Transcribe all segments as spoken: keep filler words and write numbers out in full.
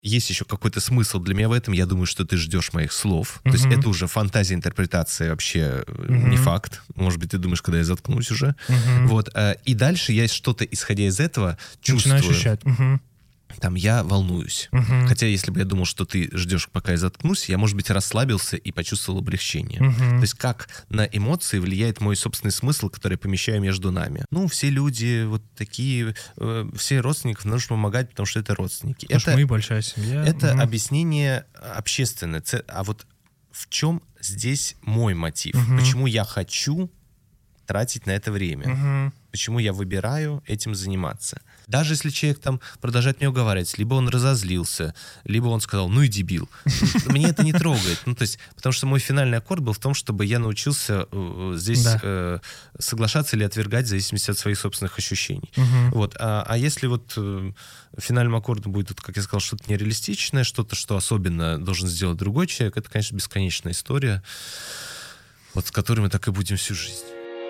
есть еще какой-то смысл для меня в этом. Я думаю, что ты ждешь моих слов. Mm-hmm. То есть это уже фантазия, интерпретация, вообще mm-hmm. не факт. Может быть, ты думаешь, когда я заткнусь уже. Mm-hmm. Вот. И дальше я что-то, исходя из этого, чувствую. Начинаю ощущать. Mm-hmm. Там я волнуюсь. Uh-huh. Хотя, если бы я думал, что ты ждешь, пока я заткнусь, я, может быть, расслабился и почувствовал облегчение. Uh-huh. То есть как на эмоции влияет мой собственный смысл, который я помещаю между нами. Ну, все люди вот такие, э, все родственников нужно помогать, потому что это родственники. Потому это, что мы большая семья. Это uh-huh. объяснение общественное. А вот в чем здесь мой мотив? Uh-huh. Почему я хочу тратить на это время? Uh-huh. Почему я выбираю этим заниматься? Даже если человек там продолжает мне уговаривать, либо он разозлился, либо он сказал, ну и дебил. Мне это не трогает. Ну, то есть, потому что мой финальный аккорд был в том, чтобы я научился э, здесь да. э, соглашаться или отвергать в зависимости от своих собственных ощущений. Угу. Вот. А, а если вот э, финальным аккордом будет, как я сказал, что-то нереалистичное, что-то, что особенно должен сделать другой человек, это, конечно, бесконечная история, вот с которой мы так и будем всю жизнь.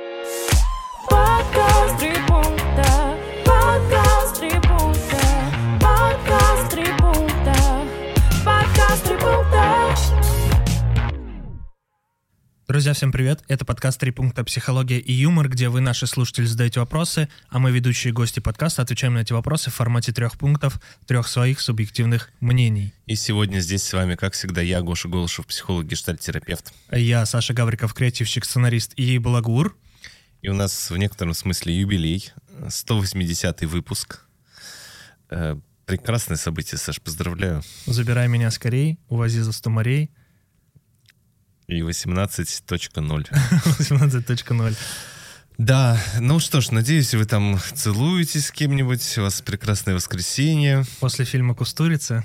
Подкаст «Три пункта», подкаст «Три пункта», подкаст «Три пункта», подкаст «Три пункта». Друзья, всем привет! Это подкаст «Три пункта. Психология и юмор», где вы, наши слушатели, задаете вопросы, а мы, ведущие гости подкаста, отвечаем на эти вопросы в формате трех пунктов, трех своих субъективных мнений. И сегодня здесь с вами, как всегда, я, Гоша Голышев, психолог, гештальт-терапевт. Я, Саша Гавриков, креативщик, сценарист и балагур. И у нас в некотором смысле юбилей, сто восьмидесятый выпуск. Э, прекрасное событие, Саш, поздравляю. Забирай меня скорей, увози за сто морей. И восемнадцать точка ноль. восемнадцать точка ноль. Да, ну что ж, надеюсь, вы там целуетесь с кем-нибудь, у вас прекрасное воскресенье. После фильма «Кустурица»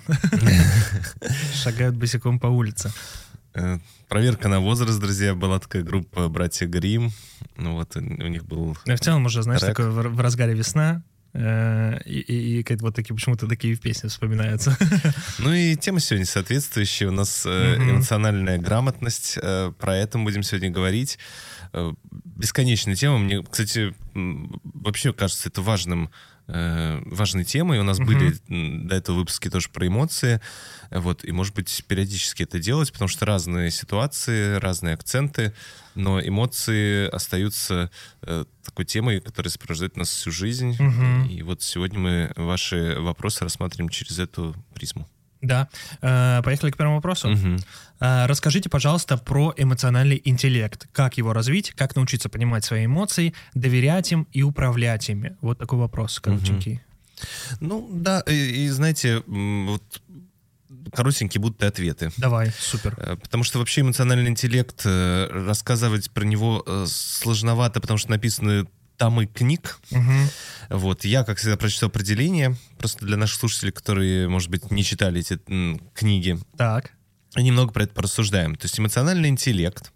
шагают босиком по улице. Проверка на возраст, друзья, была такая группа «Братья Гримм». Ну вот, у них был В целом уже, знаешь, трек. такое в разгаре весна, э, и, и, и вот такие, почему-то такие песни вспоминаются. Ну и тема сегодня соответствующая. У нас э, эмоциональная грамотность. Э, про это мы будем сегодня говорить. Э, бесконечная тема. Мне, кстати, вообще кажется это важным, э, важной темой. У нас uh-huh. были до этого выпуски тоже про эмоции. Вот, и, может быть, периодически это делать, потому что разные ситуации, разные акценты, но эмоции остаются э, такой темой, которая сопровождает нас всю жизнь. Uh-huh. И вот сегодня мы ваши вопросы рассматриваем через эту призму. Да. Э, поехали к первому вопросу. Uh-huh. Э, расскажите, пожалуйста, про эмоциональный интеллект. Как его развить, как научиться понимать свои эмоции, доверять им и управлять ими? Вот такой вопрос коротенький. Uh-huh. Ну, да, и, и знаете, вот коротенькие будут и ответы. Давай, супер. Потому что вообще эмоциональный интеллект, рассказывать про него сложновато, потому что написаны томы книг. Угу. Вот. Я, как всегда, прочитал определение, просто для наших слушателей, которые, может быть, не читали эти м, книги. Так. Немного про это порассуждаем. То есть эмоциональный интеллект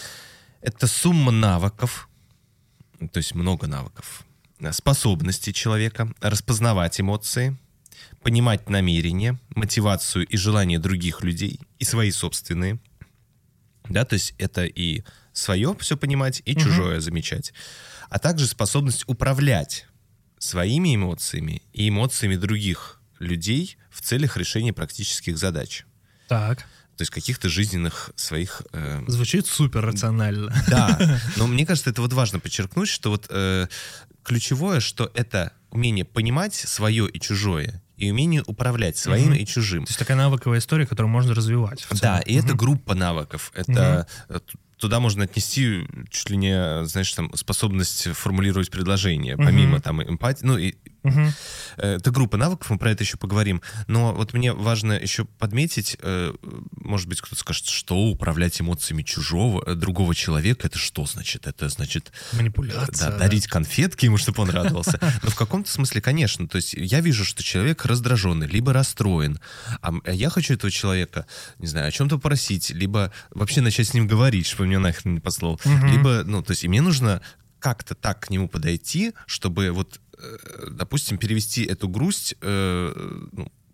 — это сумма навыков, то есть много навыков, способностей человека распознавать эмоции, понимать намерения, мотивацию и желания других людей, и свои собственные. Да, то есть это и свое все понимать, и чужое угу. замечать. А также способность управлять своими эмоциями и эмоциями других людей в целях решения практических задач. Так. То есть каких-то жизненных своих... Э... Звучит супер рационально. Да, но мне кажется, это вот важно подчеркнуть, что вот э, ключевое, что это умение понимать свое и чужое, и умение управлять своим mm-hmm. и чужим. То есть такая навыковая история, которую можно развивать. Да, и mm-hmm. это группа навыков. Это mm-hmm. туда можно отнести чуть ли не, знаешь, там, способность формулировать предложения, mm-hmm. помимо там эмпатии. Ну, и mm-hmm. это группа навыков, мы про это еще поговорим. Но вот мне важно еще подметить, может быть, кто-то скажет, что управлять эмоциями чужого, другого человека, это что значит? Это значит... Манипуляция. Да, дарить конфетки ему, чтобы он радовался. Но в каком-то смысле, конечно. То есть я вижу, что человек раздраженный, либо расстроен. А я хочу этого человека, не знаю, о чем-то просить, либо вообще начать с ним говорить, чтобы он меня нахрен не послал. Угу. Либо, ну, то есть и мне нужно как-то так к нему подойти, чтобы вот, допустим, перевести эту грусть э, ну,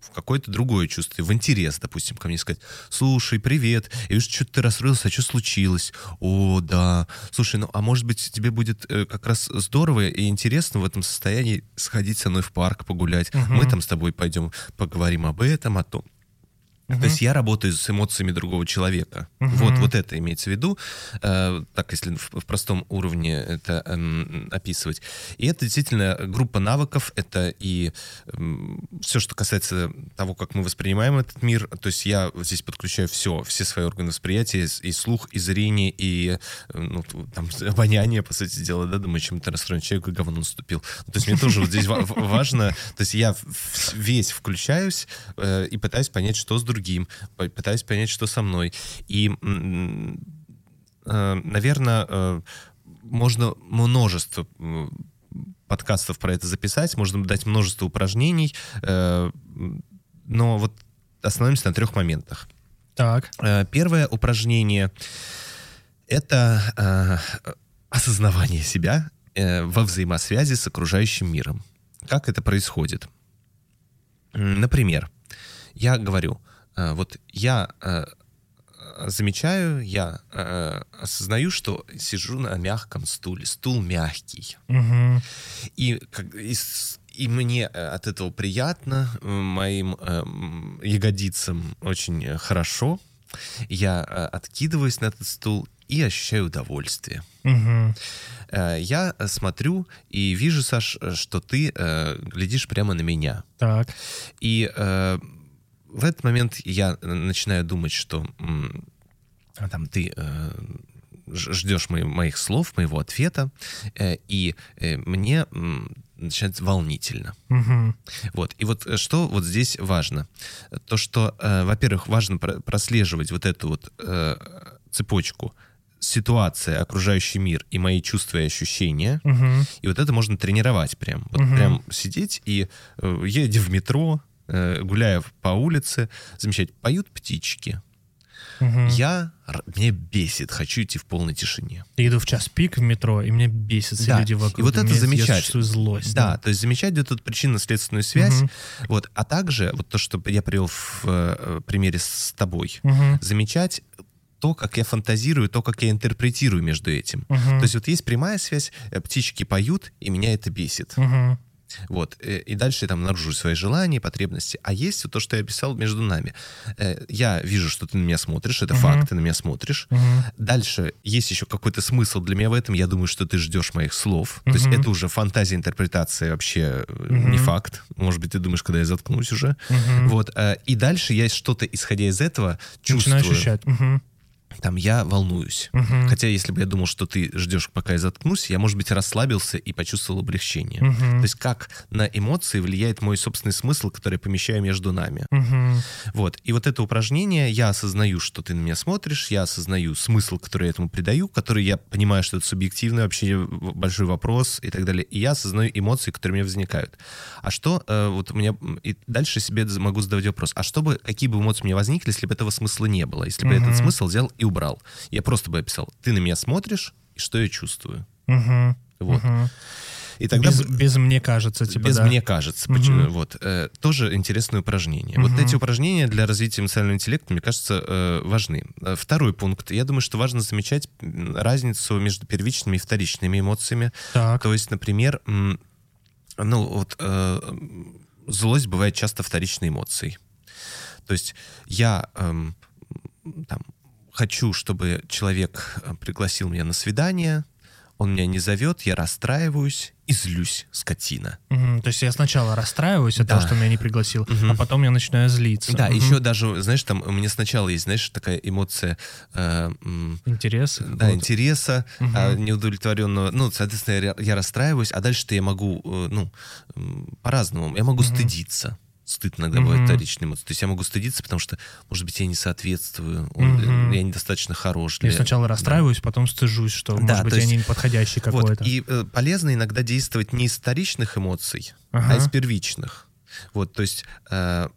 в какое-то другое чувство, в интерес, допустим, ко мне сказать: слушай, привет, я вижу, что ты расстроился, а что случилось? О, да. Слушай, ну, а может быть, тебе будет э, как раз здорово и интересно в этом состоянии сходить со мной в парк, погулять. Uh-huh. Мы там с тобой пойдем поговорим об этом, о том. Uh-huh. То есть я работаю с эмоциями другого человека. Uh-huh. Вот, вот это имеется в виду, э, так если в, в простом уровне это э, описывать. И это действительно группа навыков, это и э, все, что касается того, как мы воспринимаем этот мир. То есть я здесь подключаю все, все свои органы восприятия, и слух, и зрение, и ну, там, обоняние, по сути дела, да, думаю, чем-то расстроен человек, и говно наступил. То есть мне тоже вот здесь важно, то есть я весь включаюсь э, и пытаюсь понять, что с другим. другим, пытаюсь понять, что со мной. И, наверное, можно множество подкастов про это записать, можно дать множество упражнений, но вот остановимся на трех моментах. Так. Первое упражнение — это осознавание себя во взаимосвязи с окружающим миром. Как это происходит? Например, я говорю: вот я э, замечаю, я э, осознаю, что сижу на мягком стуле, стул мягкий. Угу. И, как, и, и мне от этого приятно, моим э, ягодицам очень хорошо. Я э, откидываюсь на этот стул и ощущаю удовольствие. Угу. Э, я смотрю и вижу, Саш, что ты э, глядишь прямо на меня. Так. И э, в этот момент я начинаю думать, что м, там, ты э, ждешь мои, моих слов, моего ответа, э, и э, мне м, начинает волнительно. Угу. Вот. И вот что вот здесь важно? То, что, э, во-первых, важно прослеживать вот эту вот э, цепочку: ситуация, окружающий мир и мои чувства и ощущения. Угу. И вот это можно тренировать прям. Вот угу. прям сидеть и, э, едя в метро, гуляя по улице, замечать: поют птички. Угу. Я, мне бесит, хочу идти в полной тишине. Я иду в час пик в метро, и мне бесит все да. люди вокруг. И вот это мне, замечать. Я чувствую злость. Да, да, то есть замечать где-то причинно-следственную связь. Угу. Вот. А также, вот то, что я привел в э, примере с тобой, угу. замечать то, как я фантазирую, то, как я интерпретирую между этим. Угу. То есть вот есть прямая связь, птички поют, и меня это бесит. Угу. Вот. И дальше я там обнаружу свои желания, потребности. А есть вот то, что я описал между нами. Я вижу, что ты на меня смотришь, это uh-huh. факт, ты на меня смотришь. Uh-huh. Дальше есть еще какой-то смысл для меня в этом. Я думаю, что ты ждешь моих слов. Uh-huh. То есть это уже фантазия, интерпретация, вообще uh-huh. не факт. Может быть, ты думаешь, когда я заткнусь уже. Uh-huh. Вот. И дальше я что-то, исходя из этого, чувствую. Начинаю ощущать. Uh-huh. Там я волнуюсь. Uh-huh. Хотя если бы я думал, что ты ждешь, пока я заткнусь, я, может быть, расслабился и почувствовал облегчение. Uh-huh. То есть как на эмоции влияет мой собственный смысл, который я помещаю между нами. Uh-huh. Вот. И вот это упражнение, я осознаю, что ты на меня смотришь, я осознаю смысл, который я этому придаю, который я понимаю, что это субъективный вообще большой вопрос и так далее. И я осознаю эмоции, которые у меня возникают. А что э, вот у меня... И дальше себе могу задавать вопрос. А что бы, какие бы эмоции у меня возникли, если бы этого смысла не было? Если бы uh-huh. этот смысл взял и убрал. Я просто бы описал: ты на меня смотришь, и что я чувствую. Угу. Вот. Угу. И тогда... Без, без мне кажется, типа, Без да. мне кажется. Угу. Почему? Вот. Э, тоже интересное упражнение. Угу. Вот эти упражнения для развития эмоционального интеллекта, мне кажется, э, важны. Второй пункт. Я думаю, что важно замечать разницу между первичными и вторичными эмоциями. Так. То есть, например, м, ну вот э, злость бывает часто вторичной эмоцией. То есть я э, там хочу, чтобы человек пригласил меня на свидание, он меня не зовет, я расстраиваюсь и злюсь, скотина. Угу. То есть я сначала расстраиваюсь от да. того, что меня не пригласил, угу. а потом я начинаю злиться. Да, угу. еще даже, знаешь, там у меня сначала есть, знаешь, такая эмоция... Э, интереса. Да, вот. интереса, угу. э, неудовлетворенного. Ну, соответственно, я, я расстраиваюсь, а дальше-то я могу, э, ну, по-разному. Я могу угу. стыдиться. Стыд иногда mm-hmm. бывает вторичной эмоцией. То есть я могу стыдиться, потому что, может быть, я не соответствую, он, mm-hmm. я недостаточно хорош. Для... Я сначала расстраиваюсь, да. потом стыжусь, что, да, может быть, есть... я не подходящий какой-то. Вот. И э, полезно иногда действовать не из вторичных эмоций, ага. а из первичных. Вот, то есть э,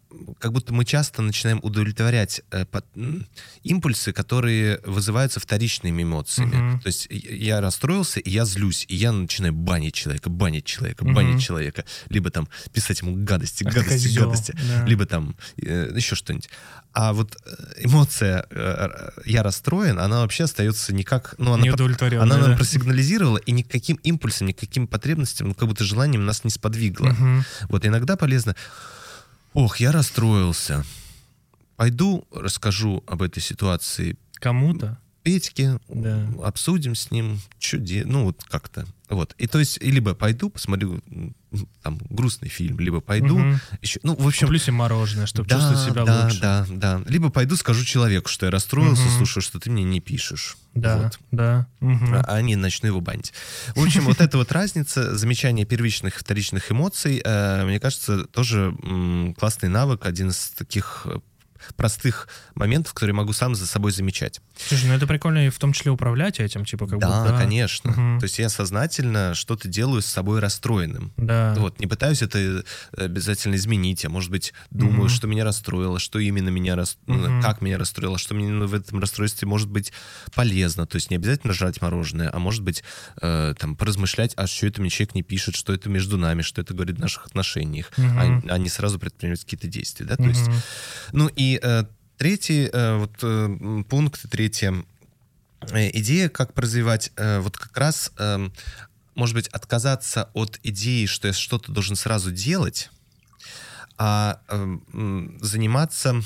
как будто мы часто начинаем удовлетворять э, под, м, импульсы, которые вызываются вторичными эмоциями. Мгм. То есть я расстроился, и я злюсь, и я начинаю банить человека, банить человека, Мгм. банить человека. Либо там писать ему гадости, Ах ты гадости, козёл, гадости. да. Либо там э, еще что-нибудь. А вот э, эмоция э, «я расстроен», она вообще остается никак... Ну, она, Неудовлетворённая, она нам да. просигнализировала, и никаким импульсом, никаким потребностям, ну, как будто желанием нас не сподвигло. Мгм. Вот иногда полезно... Ох, я расстроился. Пойду расскажу об этой ситуации Кому-то. Петьке, Да. обсудим с ним, что де... ну вот как-то. Вот. И то есть, и либо пойду, посмотрю м, там грустный фильм, либо пойду Мгм. еще... Ну, в общем... Куплю себе мороженое, чтобы да, чувствовать себя да, лучше. да, да. Либо пойду скажу человеку, что я расстроился, Мгм. слушай, что ты мне не пишешь. Да, Вот. да. Мгм. А а не начну его банить. В общем, вот эта вот разница, замечание первичных и вторичных эмоций, э, мне кажется, тоже м, классный навык, один из таких э, простых моментов, которые могу сам за собой замечать. Слушай, ну это прикольно и в том числе управлять этим, типа как Да, будто... конечно. Мгм. То есть я сознательно что-то делаю с собой расстроенным. Да. Вот, не пытаюсь это обязательно изменить, а может быть, думаю, Мгм. что меня расстроило, что именно меня рас... Мгм. как меня расстроило, что мне в этом расстройстве может быть полезно. То есть не обязательно жрать мороженое, а может быть, э, там, поразмышлять, а что это мне человек не пишет, что это между нами, что это говорит о наших отношениях, Мгм. а, а не сразу предпринимать какие-то действия. Да? То есть, Мгм. ну и э, третий э, вот, э, м, пункт, третья э, идея, как развивать, э, вот как раз, э, может быть, отказаться от идеи, что я что-то должен сразу делать, а э, м, заниматься...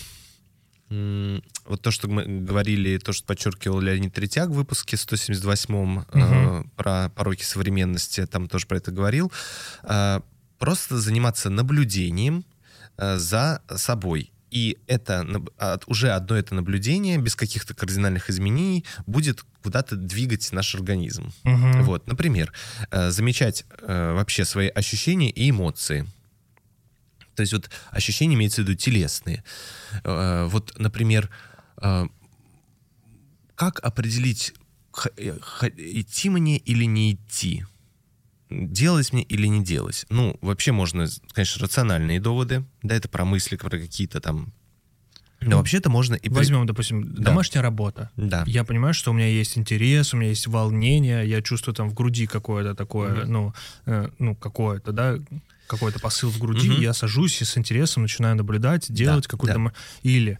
м, Вот то, что мы говорили, то, что подчеркивал Леонид Третьяк в выпуске сто семьдесят восьмом э, Мгм. про пороки современности, там тоже про это говорил, э, просто заниматься наблюдением э, за собой. И это наб- от- уже одно это наблюдение без каких-то кардинальных изменений будет куда-то двигать наш организм. Мгм. Вот, например, э, замечать э, вообще свои ощущения и эмоции. То есть вот ощущения имеется в виду телесные. Э, Вот, например, э, как определить, х- э, х- идти мне или не идти? Делать мне или не делать? Ну, вообще можно, конечно, рациональные доводы, да, это про мысли, про какие-то там... Но вообще-то можно и... при- Возьмем, допустим, Да. домашняя работа. Да. Я понимаю, что у меня есть интерес, у меня есть волнение, я чувствую там в груди какое-то такое, Мгм. ну, э, ну, какое-то, да, какой-то посыл в груди, Мгм. я сажусь и с интересом начинаю наблюдать, делать какую-то... да. м- Или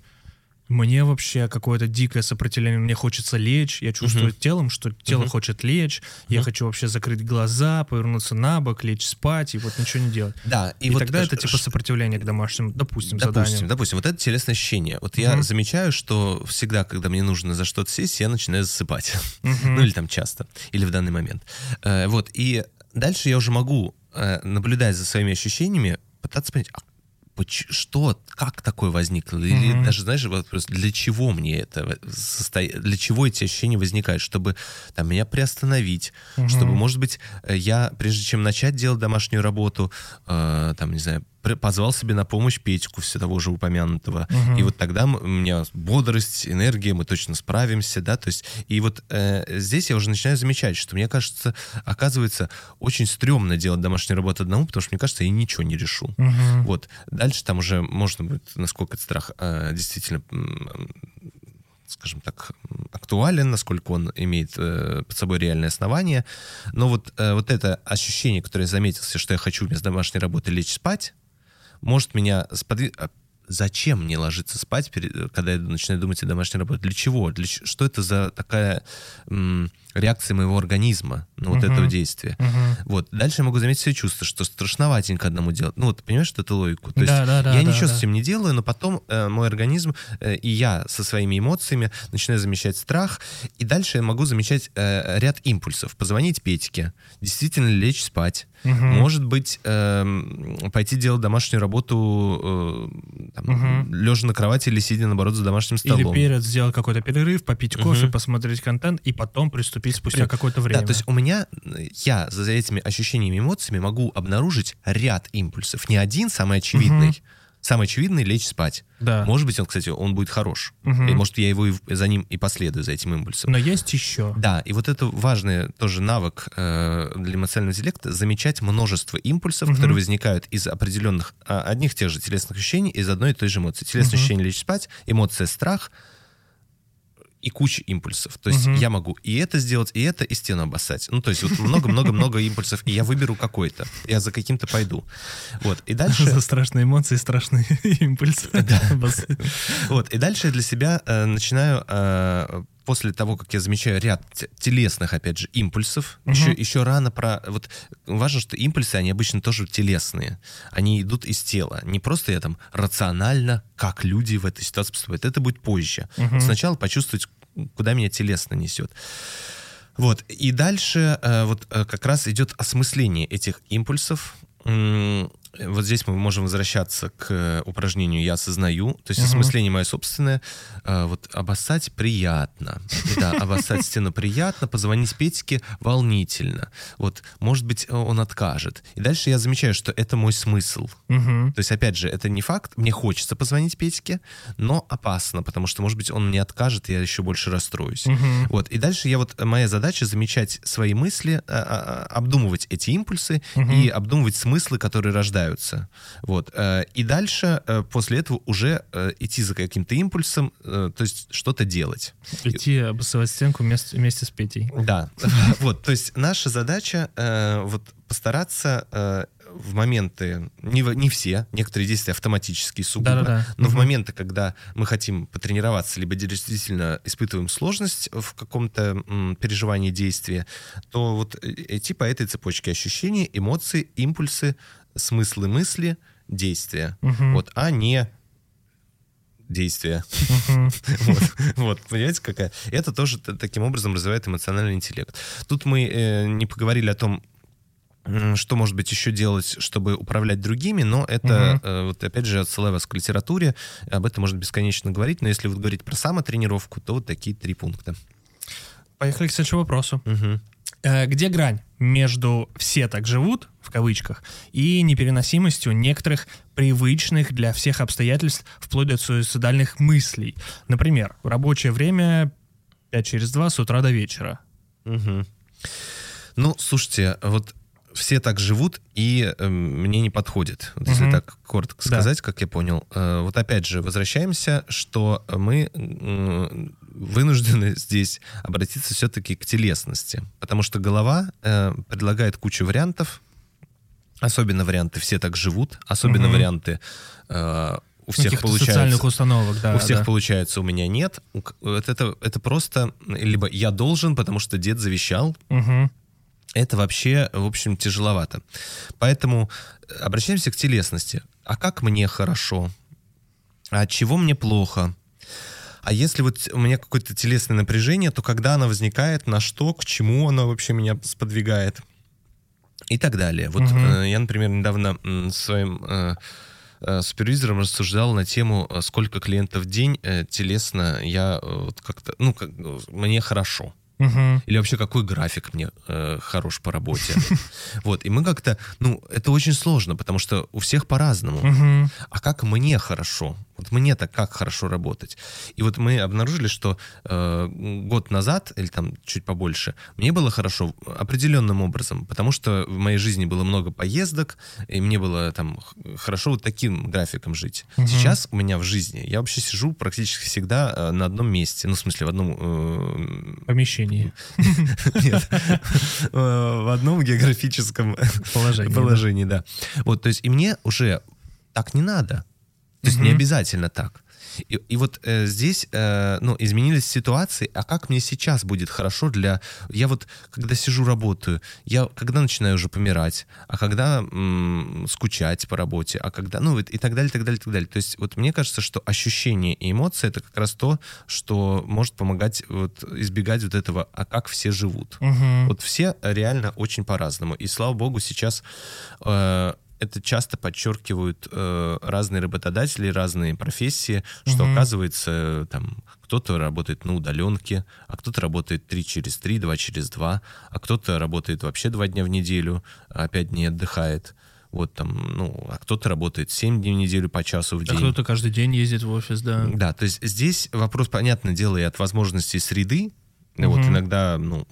мне вообще какое-то дикое сопротивление, мне хочется лечь, я чувствую Мгм. телом, что тело Мгм. хочет лечь, я Мгм. хочу вообще закрыть глаза, повернуться на бок, лечь спать и вот ничего не делать. Да, И, и, вот тогда э, это типа ш- сопротивление к домашним, допустим, Допустим, заданиям. допустим, вот это телесное ощущение. Вот я Мгм. замечаю, что всегда, когда мне нужно за что-то сесть, я начинаю засыпать. Мгм. Ну или там часто, или в данный момент. Э, Вот, и дальше я уже могу, э, наблюдать за своими ощущениями, пытаться понять, а поч- что, как такое возникло? Или Мгм. даже, знаешь, вопрос, для чего мне это состоит, для чего эти ощущения возникают? Чтобы там меня приостановить, Мгм. чтобы, может быть, э, я, прежде чем начать делать домашнюю работу, э, там, не знаю, пр- позвал себе на помощь Петьку, все того же упомянутого. Мгм. И вот тогда м- у меня бодрость, энергия, мы точно справимся, да, то есть, и вот э, здесь я уже начинаю замечать, что мне кажется, оказывается, очень стрёмно делать домашнюю работу одному, потому что, мне кажется, я ничего не решу. Мгм. Вот. Дальше там уже можно будет, насколько этот страх э, действительно, м, скажем так, м, актуален, насколько он имеет э, под собой реальное основание. Но вот, э, вот это ощущение, которое я заметил, что я хочу вместо домашней работы лечь спать, может меня сподвигнуть. Зачем мне ложиться спать, перед- когда я начинаю думать о домашней работе? Для чего? Для ч- Что это за такая м, реакция моего организма на вот Мгм. этого действия? Мгм. Вот. Дальше я могу заметить свои чувства, что страшноватенько одному делать. Ну, вот ты понимаешь, что это логику? То есть Да, да, да, я да, ничего да. с этим не делаю, но потом э, мой организм э, и я со своими эмоциями начинаю замечать страх, и дальше я могу замечать э, ряд импульсов. Позвонить Петьке, действительно лечь спать, Мгм. может быть, эм, пойти делать домашнюю работу э, там, Мгм. лежа на кровати или сидя, наоборот, за домашним Или столом. перед сделать какой-то перерыв, попить кофе, Мгм. посмотреть контент и потом приступить спустя При- какое-то время. Да, то есть у меня, э, я за этими ощущениями, эмоциями могу обнаружить ряд импульсов. Не один, самый очевидный, Мгм. Самый очевидный — лечь спать. Да. Может быть, он, кстати, он будет хорош. Угу. И, может, я его и за ним и последую, за этим импульсом. Но есть еще. Да, и вот это важный тоже навык э, для эмоционального интеллекта — замечать множество импульсов, угу. которые возникают из определенных, а, одних тех же телесных ощущений, из одной и той же эмоции. Телесное угу. ощущение — лечь спать, эмоция — страх, и куча импульсов. То есть uh-huh. я могу и это сделать, и это, и стену обоссать. Ну, то есть вот много-много-много импульсов, и я выберу какой-то. Я за каким-то пойду. Вот, и дальше... За страшные эмоции, страшные импульсы. Вот, и дальше я для себя э, начинаю... Э, после того, как я замечаю ряд телесных, опять же, импульсов, uh-huh. еще, еще рано про... Вот важно, что импульсы, они обычно тоже телесные. Они идут из тела. Не просто я там рационально, как люди в этой ситуации поступают. Это будет позже. Uh-huh. Сначала почувствовать, куда меня телесно несет. Вот. И дальше э, вот э, как раз идет осмысление этих импульсов. Вот здесь мы можем возвращаться к упражнению «Я осознаю». То есть uh-huh. осмысление мое собственное. Вот обоссать приятно. Да, обоссать стену приятно, позвонить Петьке волнительно. Вот, может быть, он откажет. И дальше я замечаю, что это мой смысл. Uh-huh. То есть, опять же, это не факт. Мне хочется позвонить Петьке, но опасно, потому что, может быть, он мне откажет, и я еще больше расстроюсь. Uh-huh. Вот, и дальше я вот, моя задача замечать свои мысли, обдумывать эти импульсы uh-huh. и обдумывать смыслы, которые рождаются. Вот. И дальше, после этого, уже идти за каким-то импульсом, то есть что-то делать. Идти обоссывать стенку вместе, вместе с Петей. Да. Вот. То есть наша задача вот постараться в моменты, не, не все, некоторые действия автоматические сугубо, Да-да-да. но угу. в моменты, когда мы хотим потренироваться, либо действительно испытываем сложность в каком-то м, переживании действия, то вот идти по этой цепочке ощущений, эмоции, импульсы, смыслы мысли, действия, угу. вот, а не действия. Uh-huh. вот, вот, понимаете, какая? Это тоже таким образом развивает эмоциональный интеллект. Тут мы э, не поговорили о том, что, может быть, еще делать, чтобы управлять другими, но это, uh-huh. вот опять же, отсылаю вас к литературе, об этом можно бесконечно говорить, но если вот говорить про самотренировку, то вот такие три пункта. Поехали к следующему вопросу. Uh-huh. Где грань между «все так живут», в кавычках, и непереносимостью некоторых привычных для всех обстоятельств вплоть до суицидальных мыслей? Например, рабочее время пять через два с утра до вечера. Угу. Ну, слушайте, вот все так живут, и э, мне не подходит. Вот, если угу. так коротко сказать, да. как я понял. Э, вот опять же, возвращаемся, что мы э, вынуждены здесь обратиться все-таки к телесности. Потому что голова э, предлагает кучу вариантов, особенно варианты «все так живут», особенно угу. варианты э, у всех каких-то получается, социальных установок, да. У всех да. получается, у меня нет. Это, это просто либо я должен, потому что дед завещал. Угу. Это вообще, в общем, тяжеловато. Поэтому обращаемся к телесности. А как мне хорошо? А от чего мне плохо? А если вот у меня какое-то телесное напряжение, то когда оно возникает, на что, к чему оно вообще меня сподвигает? И так далее. Вот угу. э, я, например, недавно э, своим э, э, супервизором рассуждал на тему, сколько клиентов в день э, телесно я э, вот как-то, ну, как, мне хорошо. Uh-huh. Или вообще какой график мне э, хорош по работе. Вот, и мы как-то, ну, это очень сложно, потому что у всех по-разному. Uh-huh. А как мне хорошо? Вот мне-то как хорошо работать? И вот мы обнаружили, что э, год назад, или там чуть побольше, мне было хорошо определенным образом, потому что в моей жизни было много поездок, и мне было там хорошо вот таким графиком жить. Uh-huh. Сейчас у меня в жизни, я вообще сижу практически всегда э, на одном месте, ну, в смысле, в одном... Э, помещении. Нет. В одном географическом положении, положении да. да. Вот, то есть, и мне уже так не надо. То есть, не обязательно так. И, и вот э, здесь, э, ну, изменились ситуации, а как мне сейчас будет хорошо для... Я вот, когда сижу, работаю, я когда начинаю уже помирать, а когда м- скучать по работе, а когда... Ну, и так далее, так далее, так далее. То есть вот мне кажется, что ощущения и эмоции — это как раз то, что может помогать вот, избегать вот этого, а как все живут. Угу. Вот все реально очень по-разному. И, слава богу, сейчас... Э, это часто подчеркивают э, разные работодатели, разные профессии, что, угу. оказывается, там, кто-то работает на удаленке, а кто-то работает три через три, два через два, а кто-то работает вообще два дня в неделю, а пять дней отдыхает. Вот там, ну, а кто-то работает семь дней в неделю по часу в день. А кто-то каждый день ездит в офис, да. Да, то есть здесь вопрос, понятное дело, и от возможностей среды. Uh-huh. Вот иногда, ну,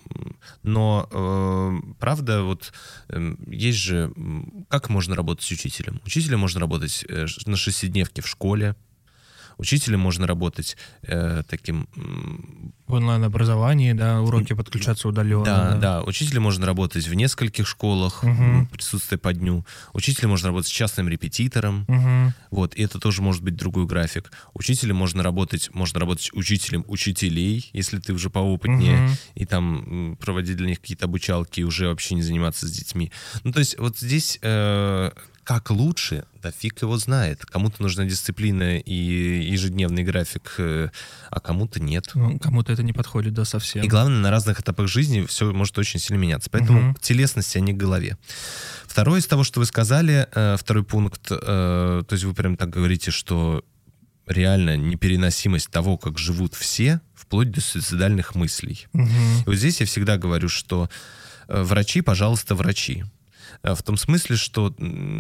но э, правда, вот э, есть же, как можно работать с учителем? Учителем можно работать э, на шестидневке в школе. Учителем можно работать э, таким... В онлайн-образовании, да, уроки подключаться удаленно. Да, да, да. Учителем можно работать в нескольких школах, угу. присутствие по дню. Учителем можно работать с частным репетитором. Угу. Вот, и это тоже может быть другой график. Учителем можно работать, можно работать учителем учителей, если ты уже поопытнее, угу. и там проводить для них какие-то обучалки и уже вообще не заниматься с детьми. Ну, то есть вот здесь... Э, как лучше, да фиг его знает. Кому-то нужна дисциплина и ежедневный график, а кому-то нет. Ну, кому-то это не подходит, да, совсем. И главное, на разных этапах жизни все может очень сильно меняться. Поэтому угу. телесности, а не к голове. Второе из того, что вы сказали, второй пункт, то есть вы прям так говорите, что реально непереносимость того, как живут все, вплоть до суицидальных мыслей. Угу. И вот здесь я всегда говорю, что врачи, пожалуйста, врачи. В том смысле, что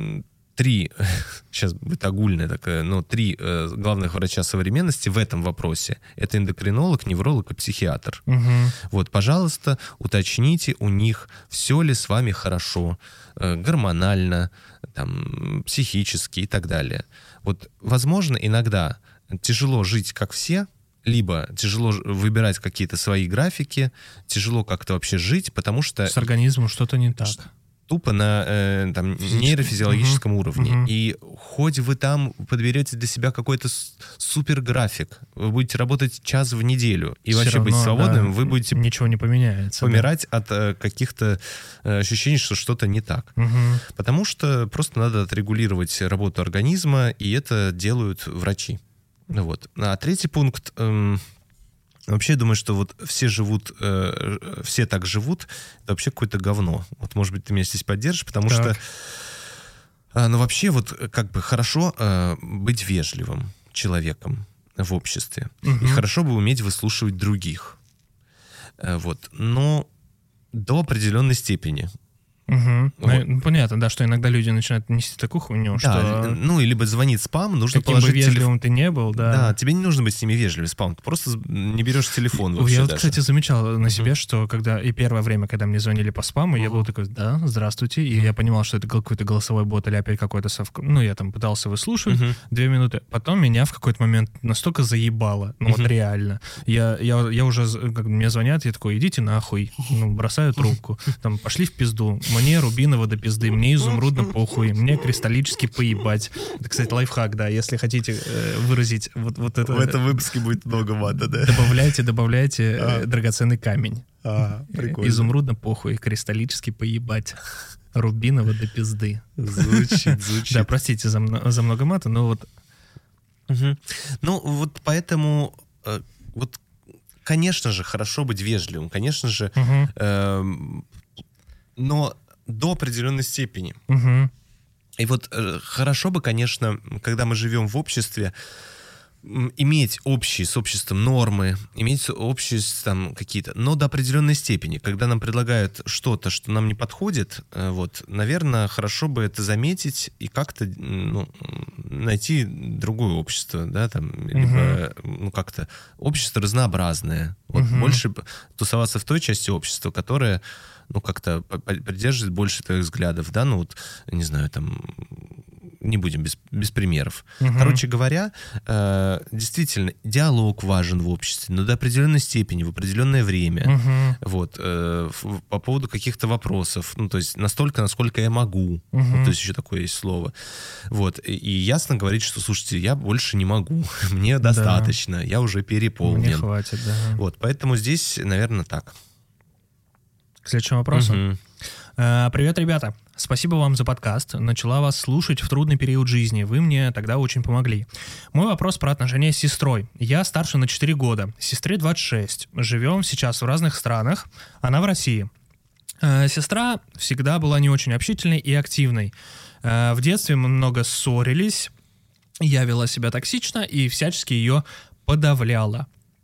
три, сейчас будет огульная такая, но три э, главных врача современности в этом вопросе — это эндокринолог, невролог и психиатр. Угу. Вот, пожалуйста, уточните у них, все ли с вами хорошо, э, гормонально, там, психически и так далее. Вот, возможно, иногда тяжело жить, как все, либо тяжело выбирать какие-то свои графики, тяжело как-то вообще жить, потому что... С организмом что-то не так. Тупо на э, там, нейрофизиологическом uh-huh. уровне. Uh-huh. И хоть вы там подберете для себя какой-то супер график, вы будете работать час в неделю и Все вообще равно, быть свободным, да, вы будете ничего не поменяется, помирать да. от э, каких-то э, ощущений, что что-то не так. Uh-huh. Потому что просто надо отрегулировать работу организма, и это делают врачи. Вот. А третий пункт... Э, Вообще, я думаю, что вот все живут, э, все так живут, это вообще какое-то говно. Вот, может быть, ты меня здесь поддержишь, потому так. что, э, ну, вообще, вот, как бы хорошо э, быть вежливым человеком в обществе. Угу. И хорошо бы уметь выслушивать других. Э, вот. Но до определенной степени. Угу. Вот. Ну, понятно, да, что иногда люди начинают нести такую хуйню, да, что... ну, либо звонит спам, нужно каким положить... бы вежливым телеф... ты не был, да. Да, тебе не нужно быть с ними вежливым, спам, ты просто не берешь телефон вообще. Я вот, даже. кстати, замечал на себе, uh-huh. что когда и первое время, когда мне звонили по спаму, uh-huh. я был такой, да, здравствуйте, и uh-huh. я понимал, что это какой-то голосовой бот или опять какой-то совк... Ну, я там пытался выслушивать uh-huh. две минуты, потом меня в какой-то момент настолько заебало, ну, uh-huh. вот реально. Я, я, я уже, как мне звонят, я такой, идите нахуй, ну, бросаю трубку, там, пошли в пизду, мне Рубинова до пизды, мне изумрудно похуй, мне кристаллически поебать. Это, кстати, лайфхак, да, если хотите э, выразить вот, вот это... В этом выпуске будет много мата, да? Добавляйте, добавляйте а. э, драгоценный камень. А, прикольно. Изумрудно похуй, кристаллически поебать. Рубинова до пизды. Звучит, звучит. Да, простите за, за много мата, но вот... Угу. Ну, вот поэтому... Э, вот, конечно же, хорошо быть вежливым, конечно же, угу. э, но... до определенной степени. Угу. И вот э, хорошо бы, конечно, когда мы живем в обществе, иметь общие с обществом нормы, иметь общие там какие-то, но до определенной степени. Когда нам предлагают что-то, что нам не подходит, э, вот, наверное, хорошо бы это заметить и как-то ну, найти другое общество, да, там, угу. либо ну, как-то общество разнообразное. Вот, угу. больше тусоваться в той части общества, которая ну, как-то придерживает больше твоих взглядов, да, ну, вот, не знаю, там, не будем без, без примеров. Угу. Короче говоря, э, действительно, диалог важен в обществе, но до определенной степени, в определенное время, угу. вот, э, в, по поводу каких-то вопросов, ну, то есть настолько, насколько я могу, угу. вот, то есть еще такое есть слово, вот, и, и ясно говорить, что, слушайте, я больше не могу, мне достаточно, да. я уже переполнен. Мне хватит, да. Вот, поэтому здесь, наверное, так. К следующему вопросу. Угу. Привет, ребята. Спасибо вам за подкаст. Начала вас слушать в трудный период жизни. Вы мне тогда очень помогли. Мой вопрос про отношения с сестрой. Я старше на четыре года. Сестре двадцать шесть. Живем сейчас в разных странах. Она в России. Сестра всегда была не очень общительной и активной. В детстве мы много ссорились. Я вела себя токсично и всячески ее подавляла.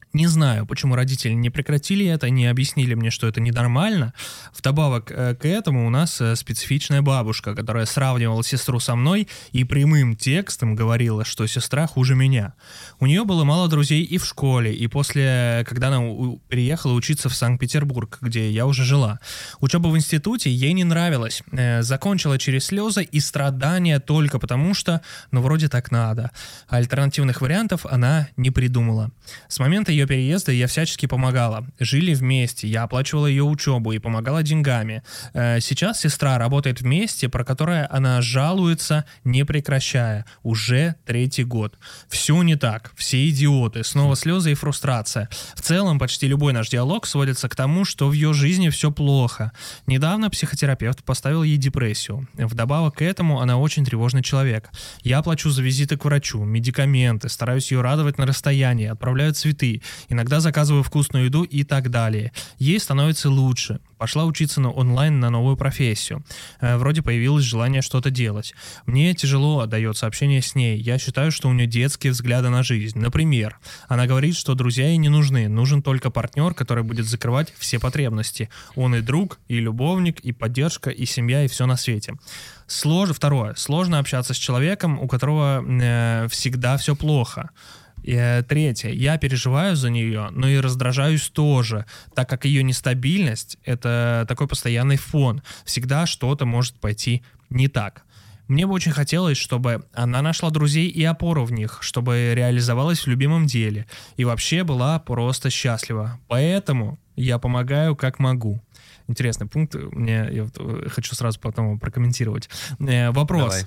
Не знаю, почему родители не прекратили это, не объяснили мне, что это ненормально. Вдобавок э, к этому у нас э, специфичная бабушка, которая сравнивала сестру со мной и прямым текстом говорила, что сестра хуже меня. У нее было мало друзей и в школе, и после, когда она у- переехала учиться в Санкт-Петербург, где я уже жила. Учеба в институте ей не нравилась. Э, закончила через слезы и страдания только потому, что, ну, вроде так надо. Альтернативных вариантов она не придумала. С момента ее переезда я всячески помогала. Жили вместе, я оплачивала ее учебу и помогала деньгами. Э, сейчас сестра работает в месте, про которое она жалуется, не прекращая. Уже третий год. Все не так, все идиоты, снова слезы и фрустрация. В целом, почти любой наш диалог сводится к тому, что в ее жизни все плохо. Недавно психотерапевт поставил ей депрессию. Вдобавок к этому она очень тревожный человек. Я плачу за визиты к врачу, медикаменты, стараюсь ее радовать на расстоянии, отправляю цветы. Иногда заказываю вкусную еду и так далее. Ей становится лучше. Пошла учиться на онлайн на новую профессию. Э, вроде появилось желание что-то делать. Мне тяжело дается общение с ней. Я считаю, что у нее детские взгляды на жизнь. Например, она говорит, что друзья ей не нужны. Нужен только партнер, который будет закрывать все потребности. Он и друг, и любовник, и поддержка, и семья, и все на свете. Слож... Второе. Сложно общаться с человеком, у которого э, всегда все плохо. И, э, третье. Я переживаю за нее, но и раздражаюсь тоже, так как ее нестабильность — это такой постоянный фон. Всегда что-то может пойти не так. Мне бы очень хотелось, чтобы она нашла друзей и опору в них, чтобы реализовалась в любимом деле и вообще была просто счастлива. Поэтому я помогаю как могу. Интересный пункт, мне, я вот хочу сразу потом прокомментировать. Э, вопрос. Давай.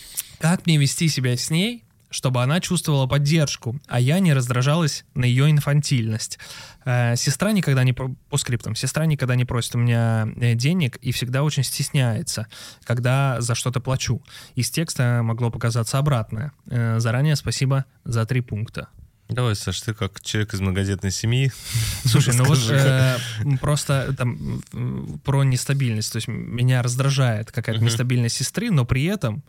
Как мне вести себя с ней, чтобы она чувствовала поддержку, а я не раздражалась на ее инфантильность? Э, сестра никогда не... По скриптам. Сестра никогда не просит у меня денег и всегда очень стесняется, когда за что-то плачу. Из текста могло показаться обратное. Э, заранее спасибо за три пункта. Давай, Саш, ты как человек из многодетной семьи. Слушай, ну вот э, просто там про нестабильность. То есть меня раздражает какая-то uh-huh. нестабильность сестры, но при этом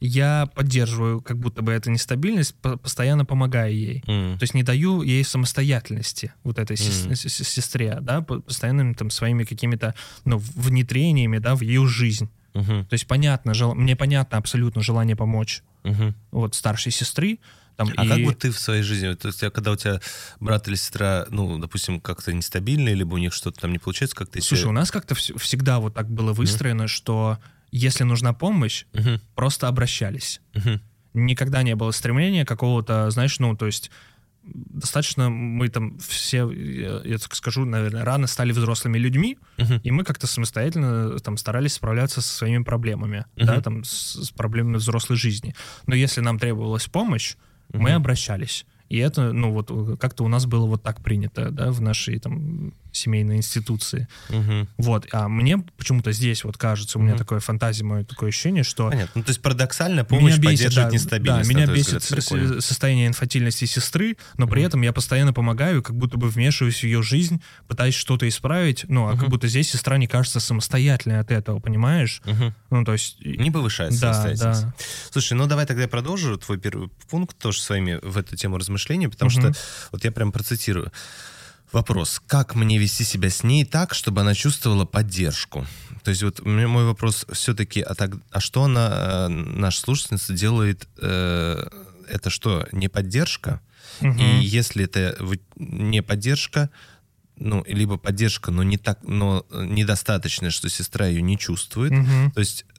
я поддерживаю как будто бы эту нестабильность, постоянно помогая ей. Mm. То есть не даю ей самостоятельности, вот этой mm. сестре, да, постоянными там своими какими-то, ну, внедрениями, да, в ее жизнь. Uh-huh. То есть понятно, жел... мне понятно абсолютно желание помочь uh-huh. вот старшей сестры. Там, а и... как вот ты в своей жизни, то есть когда у тебя брат или сестра, ну, допустим, как-то нестабильные, либо у них что-то там не получается, как ты... Слушай, себе... у нас как-то вс- всегда вот так было выстроено, mm. что если нужна помощь, uh-huh. просто обращались. Uh-huh. Никогда не было стремления какого-то, знаешь, ну, то есть достаточно мы там все, я, я так скажу, наверное, рано стали взрослыми людьми, uh-huh. и мы как-то самостоятельно там старались справляться со своими проблемами, uh-huh. да, там, с, с проблемами взрослой жизни. Но если нам требовалась помощь, uh-huh. мы обращались. И это, ну, вот как-то у нас было вот так принято, да, в нашей там семейной институции. Угу. Вот. А мне почему-то здесь вот кажется, у меня угу. такое фантазия, мое такое ощущение, что... Понятно. Ну, то есть парадоксально помощь бесит, поддерживает да, нестабильность. Да, меня бесит взгляд, состояние инфантильности сестры, но угу. при этом я постоянно помогаю, как будто бы вмешиваюсь в ее жизнь, пытаюсь что-то исправить, ну, а угу. как будто здесь сестра не кажется самостоятельной от этого, понимаешь? Угу. Ну, то есть... Не повышает да, самостоятельность. Да. Слушай, ну давай тогда я продолжу твой первый пункт тоже своими в эту тему размышления, потому угу. что вот я прям процитирую. Вопрос. Как мне вести себя с ней так, чтобы она чувствовала поддержку? То есть вот мой вопрос все-таки, а, так, а что она, наша слушательница, делает? Э, это что, не поддержка? Угу. И если это не поддержка, ну, либо поддержка, но не так, но недостаточная, что сестра ее не чувствует, угу. то есть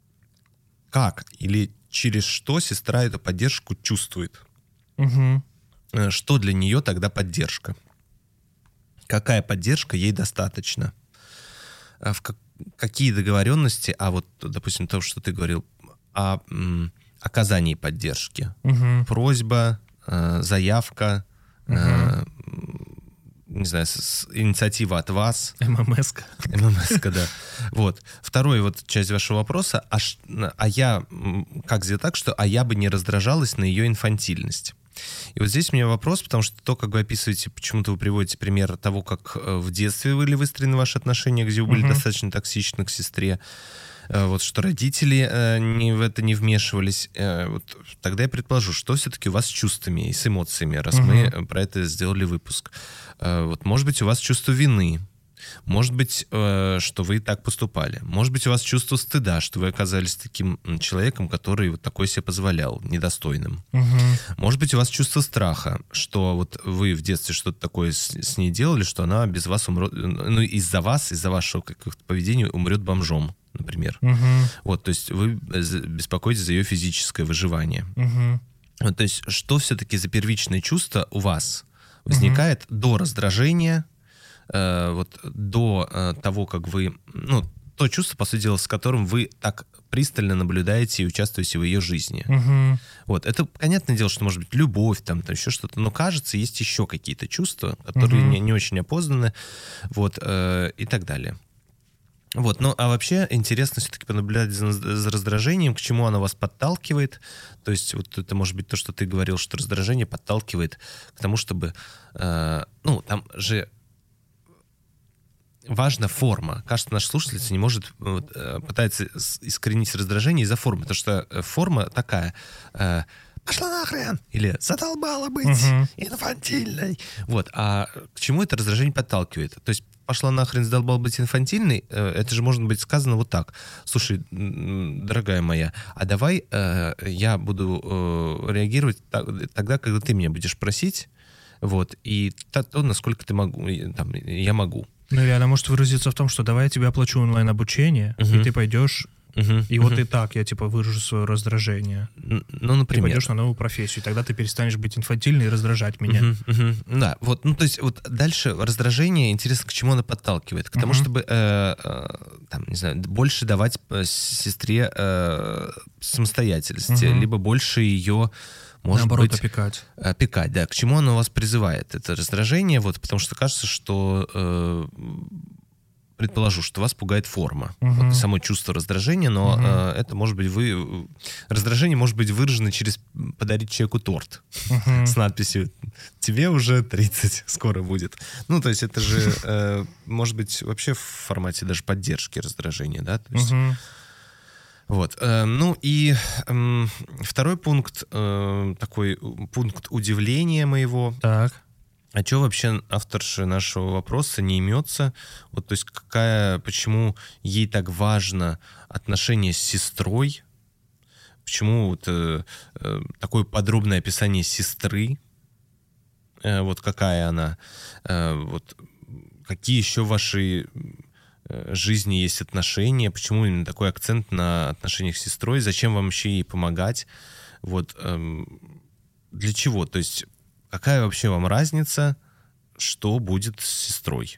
как или через что сестра эту поддержку чувствует? Угу. Что для нее тогда поддержка? Какая поддержка ей достаточно? В как, какие договоренности, а вот, допустим, то, что ты говорил, о м, оказании поддержки. Угу. Просьба, э, заявка, угу. э, не знаю, с, с, инициатива от вас. ММС-ка. ММС-ка, да. Вот. Второй вот часть вашего вопроса. А, а я, как сделать так, что а я бы не раздражалась на ее инфантильность? И вот здесь у меня вопрос, потому что то, как вы описываете, почему-то вы приводите пример того, как в детстве были выстроены ваши отношения, где вы были uh-huh. достаточно токсичны к сестре. э, вот что родители э, не, в это не вмешивались. Э, вот, тогда я предположу, что все-таки у вас с чувствами и с эмоциями, раз угу. мы про это сделали выпуск. Э, вот, может быть, у вас чувство вины. Может быть, э, что вы так поступали. Может быть, у вас чувство стыда, что вы оказались таким человеком, который вот такой себе позволял, недостойным. Угу. Может быть, у вас чувство страха, что вот вы в детстве что-то такое с, с ней делали, что она без вас умрет, ну, из-за вас, из-за вашего какого-то поведения умрет бомжом, например. Угу. Вот, то есть вы беспокоитесь за ее физическое выживание. Угу. Вот, то есть что все-таки за первичное чувство у вас возникает угу. до раздражения, вот до э, того, как вы... Ну, то чувство, по сути дела, с которым вы так пристально наблюдаете и участвуете в ее жизни. Угу. Вот. Это, понятное дело, что может быть любовь, там, там еще что-то, но кажется, есть еще какие-то чувства, которые угу. не, не очень опознаны, вот, э, и так далее. Вот. Ну, а вообще интересно все-таки понаблюдать за, за раздражением, к чему оно вас подталкивает. То есть вот это может быть то, что ты говорил, что раздражение подталкивает к тому, чтобы... Э, ну, там же... Важна форма. Кажется, наш слушательница не может, вот, пытается искоренить раздражение из-за формы, потому что форма такая: э, «пошла нахрен» или «задолбала быть uh-huh. инфантильной». Вот. А к чему это раздражение подталкивает? То есть «пошла нахрен, задолбала быть инфантильной» — это же может быть сказано вот так: «Слушай, дорогая моя, а давай э, я буду э, реагировать так, тогда, когда ты меня будешь просить, вот, и то, то насколько ты могу, там, я могу». Ну или она может выразиться в том, что давай я тебе оплачу онлайн-обучение, uh-huh. и ты пойдешь, uh-huh. и uh-huh. вот и так я типа выражу свое раздражение. Ну, например. Ты пойдешь на новую профессию, и тогда ты перестанешь быть инфантильной и раздражать меня. Uh-huh. Uh-huh. Да, вот, ну то есть вот дальше раздражение, интересно, к чему оно подталкивает? К тому, uh-huh. чтобы, э, э, там, не знаю, больше давать сестре э, самостоятельности, uh-huh. либо больше ее... Может Наоборот, быть, опекать. Опекать, да. К чему оно вас призывает? Это раздражение, вот, потому что кажется, что, э, предположу, что вас пугает форма. Uh-huh. Вот, само чувство раздражения, но uh-huh. э, это может быть вы... Раздражение может быть выражено через подарить человеку торт uh-huh. с надписью «Тебе уже тридцать, скоро будет». Ну, то есть это же э, может быть вообще в формате даже поддержки раздражения, да? То есть, uh-huh. Вот. Ну и э, второй пункт, э, такой пункт удивления моего. Так. А что вообще авторша нашего вопроса не имется? Вот, то есть какая, почему ей так важно отношение с сестрой? Почему вот э, э, такое подробное описание сестры? Э, вот какая она? Э, вот какие еще ваши... жизни есть отношения, почему именно такой акцент на отношениях с сестрой, зачем вам вообще ей помогать, вот, эм, для чего, то есть какая вообще вам разница, что будет с сестрой?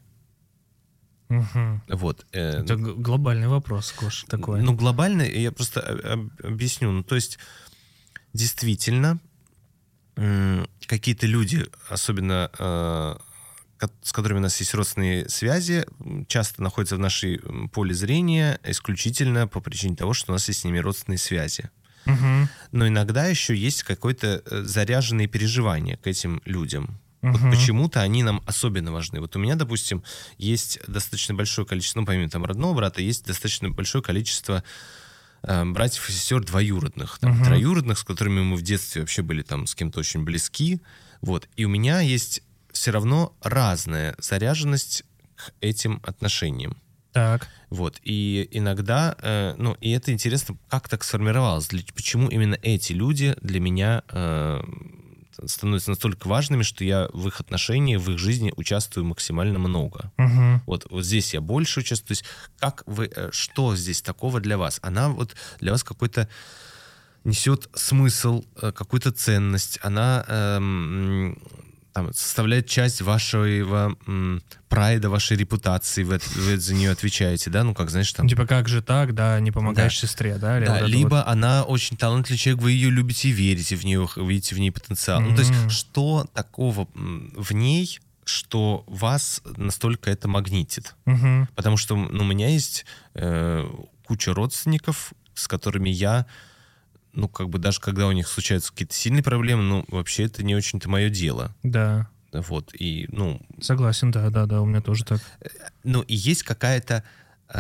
Угу. Вот. Э, Это г- глобальный вопрос, Кош, такой. Ну, глобальный, я просто об- объясню, ну, то есть действительно э, какие-то люди, особенно э, с которыми у нас есть родственные связи, часто находятся в нашей поле зрения исключительно по причине того, что у нас есть с ними родственные связи. Угу. Но иногда еще есть какое-то заряженные переживания к этим людям. Угу. Вот почему-то они нам особенно важны. Вот у меня, допустим, есть достаточно большое количество, ну, помимо там родного брата, есть достаточно большое количество э, братьев и сестер двоюродных, там, угу. троюродных, с которыми мы в детстве вообще были там с кем-то очень близки. Вот. И у меня есть все равно разная заряженность к этим отношениям. Так. Вот. И иногда, э, ну, и это интересно, как так сформировалось, для, почему именно эти люди для меня э, становятся настолько важными, что я в их отношениях, в их жизни участвую максимально много. Угу. Вот, вот здесь я больше участвую. То есть как вы, что здесь такого для вас? Она вот для вас какой-то несет смысл, какую-то ценность, она... Э, там, составляет часть вашего м, прайда, вашей репутации, вы, вы за нее отвечаете, да, ну как, знаешь, там... Типа, как же так, да, не помогаешь да. сестре, да? Или да, вот либо вот... она очень талантливый человек, вы ее любите и верите в нее, видите в ней потенциал. Mm-hmm. Ну, то есть, что такого в ней, что вас настолько это магнитит? Mm-hmm. Потому что, ну, у меня есть э, куча родственников, с которыми я... Ну, как бы даже когда у них случаются какие-то сильные проблемы, ну, вообще это не очень-то мое дело. Да. Вот, и, ну... Согласен, да, да, да, у меня тоже так. Ну, и есть какая-то... Э,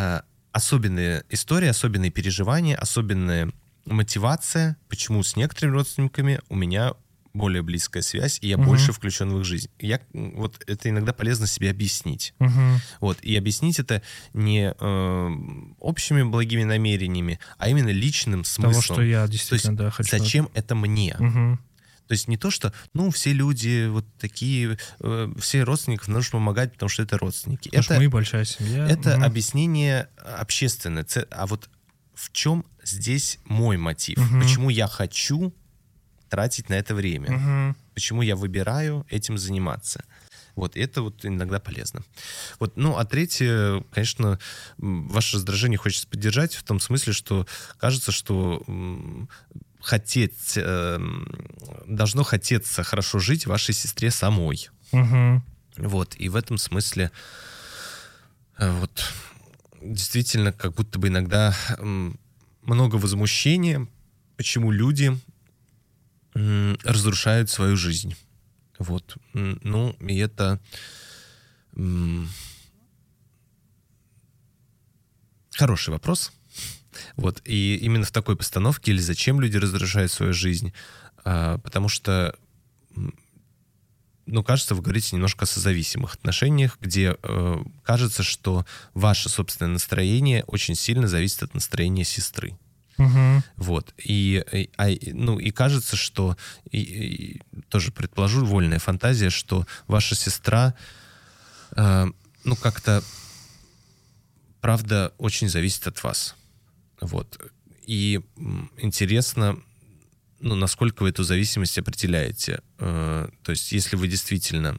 особенная история, особенные переживания, особенная мотивация, почему с некоторыми родственниками у меня более близкая связь, и я угу. больше включен в их жизнь. Я, вот это иногда полезно себе объяснить. Угу. Вот, и объяснить это не э, общими благими намерениями, а именно личным смыслом. Того, что я действительно то есть, да, хочу. Зачем это мне? Угу. То есть не то, что, ну, все люди вот такие, э, все родственникам нужно помогать, потому что это родственники. Потому это, что мы большая семья. Это угу. объяснение общественное. А вот в чем здесь мой мотив? Угу. Почему я хочу тратить на это время? Угу. Почему я выбираю этим заниматься? Вот, это вот иногда полезно. Вот, ну, а третье, конечно, ваше раздражение хочется поддержать в том смысле, что кажется, что м, хотеть, э, должно хотеться хорошо жить вашей сестре самой. Угу. Вот, и в этом смысле э, вот действительно как будто бы иногда э, много возмущения, почему люди э, разрушают свою жизнь. Вот. Ну, и это м- хороший вопрос. Вот. И именно в такой постановке, или зачем люди разрушают свою жизнь, а, потому что, ну, кажется, вы говорите немножко о созависимых отношениях, где э, кажется, что ваше собственное настроение очень сильно зависит от настроения сестры. Угу. Вот. И, и, а, ну, и кажется, что, и, и, тоже предположу, вольная фантазия, что ваша сестра, э, ну, как-то, правда, очень зависит от вас. Вот. И м, интересно, ну, насколько вы эту зависимость определяете. Э, то есть, если вы действительно...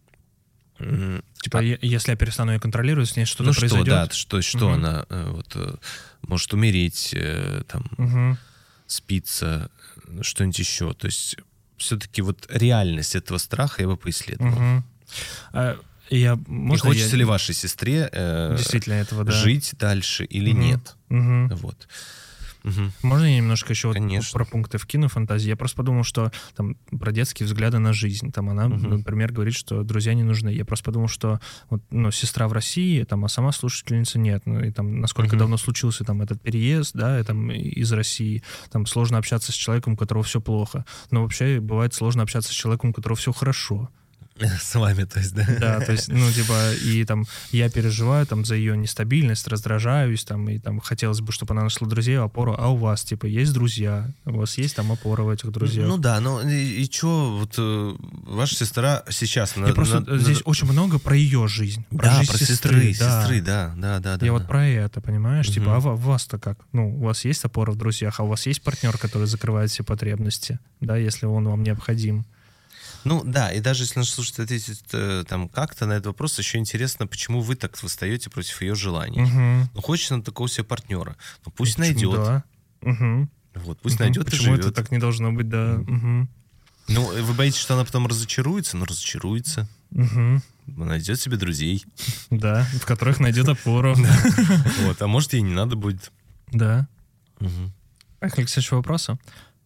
М, Типа, а, если я перестану ее контролировать, с ней что-то ну, произойдет? Что, да, что, что угу. она э, вот, э, может умереть, э, там, угу. спиться, что-нибудь еще. То есть все-таки вот реальность этого страха я бы поисследовал. Угу. А, я, можно, И хочется я... ли вашей сестре э, действительно этого, да. жить дальше или угу. нет? Угу. Вот. Угу. Можно я немножко еще вот Конечно. про пункты вкину фантазии? Я просто подумал, что там про детские взгляды на жизнь. Там она, Угу. например, говорит, что друзья не нужны. Я просто подумал, что вот, ну, сестра в России, там, а сама слушательница нет. Ну и там насколько Угу. давно случился там этот переезд, да, и, там, из России. Там сложно общаться с человеком, у которого все плохо. Но вообще бывает сложно общаться с человеком, у которого все хорошо. С вами, то есть, да? Да, то есть, ну, типа, и там я переживаю там за ее нестабильность, раздражаюсь, там, и там хотелось бы, чтобы она нашла друзей, опору, а у вас, типа, есть друзья, у вас есть там опора в этих друзьях. Ну да, но и, и что, вот э, ваша сестра сейчас... На, просто на, здесь на... очень много про ее жизнь. Про да, жизнь про сестры, сестры, да. сестры, да, да, да. Я да, вот да. про это, понимаешь? Угу. Типа, а у вас-то как? Ну, у вас есть опора в друзьях, а у вас есть партнер, который закрывает все потребности, да, если он вам необходим. Ну да, и даже если наш слушатель ответит э, там как-то на этот вопрос, еще интересно, почему вы так восстаете против ее желаний. Угу. Ну хочется на такого себе партнера, ну пусть Почему? найдет. Да. Угу. Вот, пусть угу. найдет Почему и живет. это так не должно быть, да. Угу. Ну, вы боитесь, что она потом разочаруется? Ну, разочаруется. Угу. Она найдет себе друзей. Да, в которых найдет опору. Вот, а может, ей не надо будет. Да. Поехали к следующему вопросу.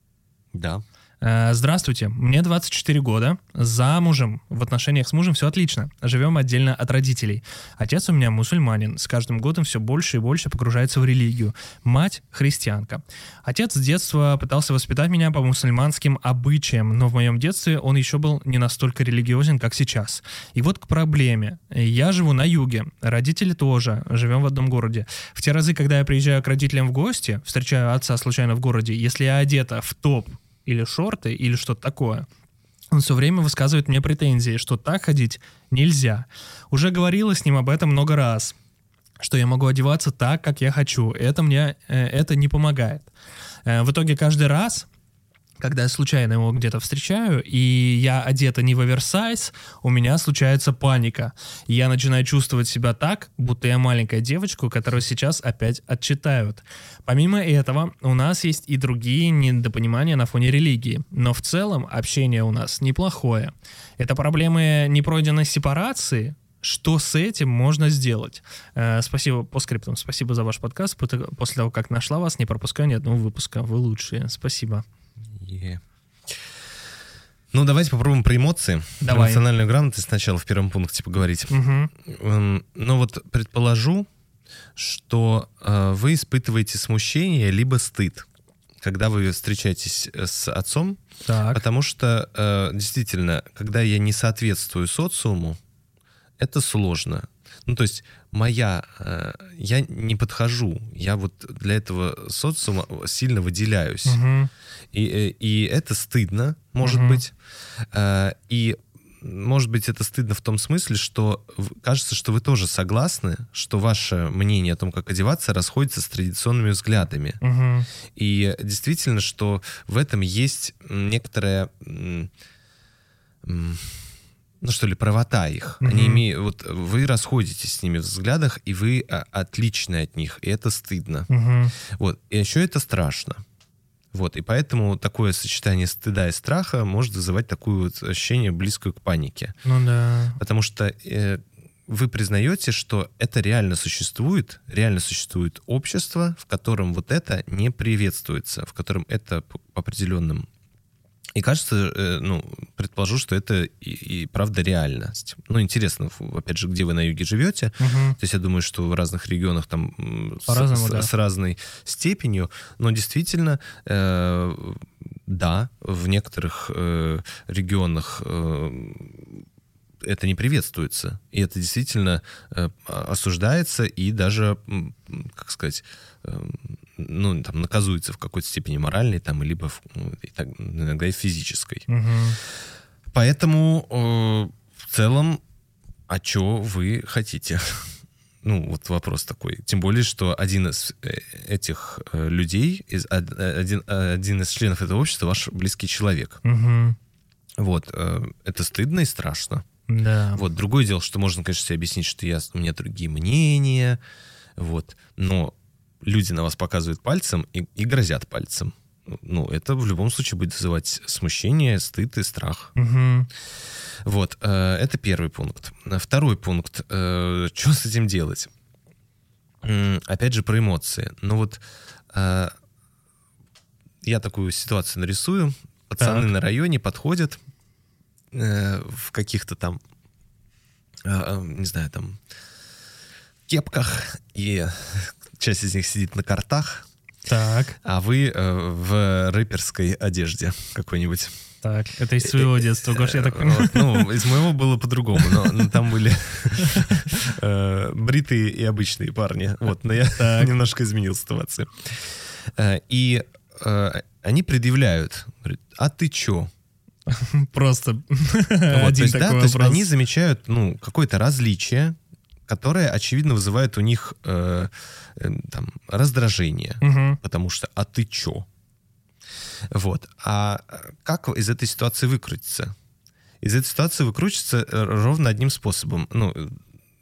Да. Здравствуйте, мне двадцать четыре года, замужем, в отношениях с мужем все отлично, живем отдельно от родителей. Отец у меня мусульманин, с каждым годом все больше и больше погружается в религию. Мать христианка. Отец с детства пытался воспитать меня по мусульманским обычаям, но в моем детстве он еще был не настолько религиозен, как сейчас. И вот к проблеме. Я живу на юге, родители тоже, живем в одном городе. В те разы, когда я приезжаю к родителям в гости, встречаю отца случайно в городе, если я одета в топ, или шорты, или что-то такое. Он все время высказывает мне претензии, что так ходить нельзя. Уже говорила с ним об этом много раз, что я могу одеваться так, как я хочу. Это мне э, это не помогает. Э, в итоге каждый раз, когда я случайно его где-то встречаю, и я одета не в оверсайз, у меня случается паника. Я начинаю чувствовать себя так, будто я маленькая девочка, которую сейчас опять отчитают. Помимо этого, у нас есть и другие недопонимания на фоне религии. Но в целом общение у нас неплохое. Это проблемы непройденной сепарации. Что с этим можно сделать? Э, спасибо по скриптам. Спасибо за ваш подкаст. После того, как нашла вас, не пропускаю ни одного выпуска. Вы лучшие. Спасибо. Yeah. Ну, давайте попробуем про эмоции. Давай. Эмоциональную грамотность сначала в первом пункте поговорить. Угу. Ну, вот предположу, что э, вы испытываете смущение либо стыд, когда вы встречаетесь с отцом, Так. потому что э, действительно, когда я не соответствую социуму, это сложно. Ну, то есть моя... Э, я не подхожу. Я вот для этого социума сильно выделяюсь. Угу. И, и, и это стыдно, может Мгм. быть. Э, и, может быть, это стыдно в том смысле, что в- кажется, что вы тоже согласны, что ваше мнение о том, как одеваться, расходится с традиционными взглядами. Угу. И действительно, что в этом есть некоторая... м, м, ну что ли, правота их. Мгм. Они имеют, вот вы расходитесь с ними в взглядах, и вы а, отличны от них, и это стыдно. Угу. Вот. И еще это страшно. Вот. И поэтому такое сочетание стыда и страха может вызывать такое вот ощущение, близкое к панике. Ну да. Потому что э, вы признаете, что это реально существует, реально существует общество, в котором вот это не приветствуется, в котором это по по определенным. И кажется, э, ну, предположу, что это и, и правда реальность. Ну, интересно, ф- опять же, где вы на юге живете. Угу. То есть я думаю, что в разных регионах там м, с, По-разному, с- да. с разной степенью, но действительно, э, да, в некоторых э, регионах э, это не приветствуется. И это действительно э, осуждается и даже, м, как сказать, э, ну, там, наказуется в какой-то степени моральной, там, либо в- ну, и так, иногда и физической. Угу. Поэтому э, в целом, а что вы хотите? Ну, вот вопрос такой. Тем более, что один из э, этих э, людей, из, од- один, один из членов этого общества, ваш близкий человек. Угу. Вот. э, Это стыдно и страшно. Да. Вот. Другое дело, что можно, конечно, себе объяснить, что я, у меня другие мнения, вот. Но люди на вас показывают пальцем и, и грозят пальцем. Ну, это в любом случае будет вызывать смущение, стыд и страх. Угу. Вот, э, это первый пункт. Второй пункт. Э, что с этим делать? М, Опять же, про эмоции. Ну вот, э, я такую ситуацию нарисую. Пацаны Так. на районе подходят э, в каких-то там, э, э, не знаю, там, кепках, и часть из них сидит на картах, Так, а вы э, в рэперской одежде какой-нибудь. так. Это из своего детства, Гош, я так понимаю. Вот, ну, из моего было по-другому, но, но там были э, бритые и обычные парни. Вот, но я Так. немножко изменил ситуацию. Э, И э, они предъявляют, говорят, а ты чё? Просто Вот, то один есть, да, такой то есть вопрос. они замечают, ну, какое-то различие, которое, очевидно, вызывает у них э, э, там, раздражение. Мгм. Потому что «а ты чё?». Вот. А как из этой ситуации выкрутиться? Из этой ситуации выкрутиться э, ровно одним способом. Ну, э,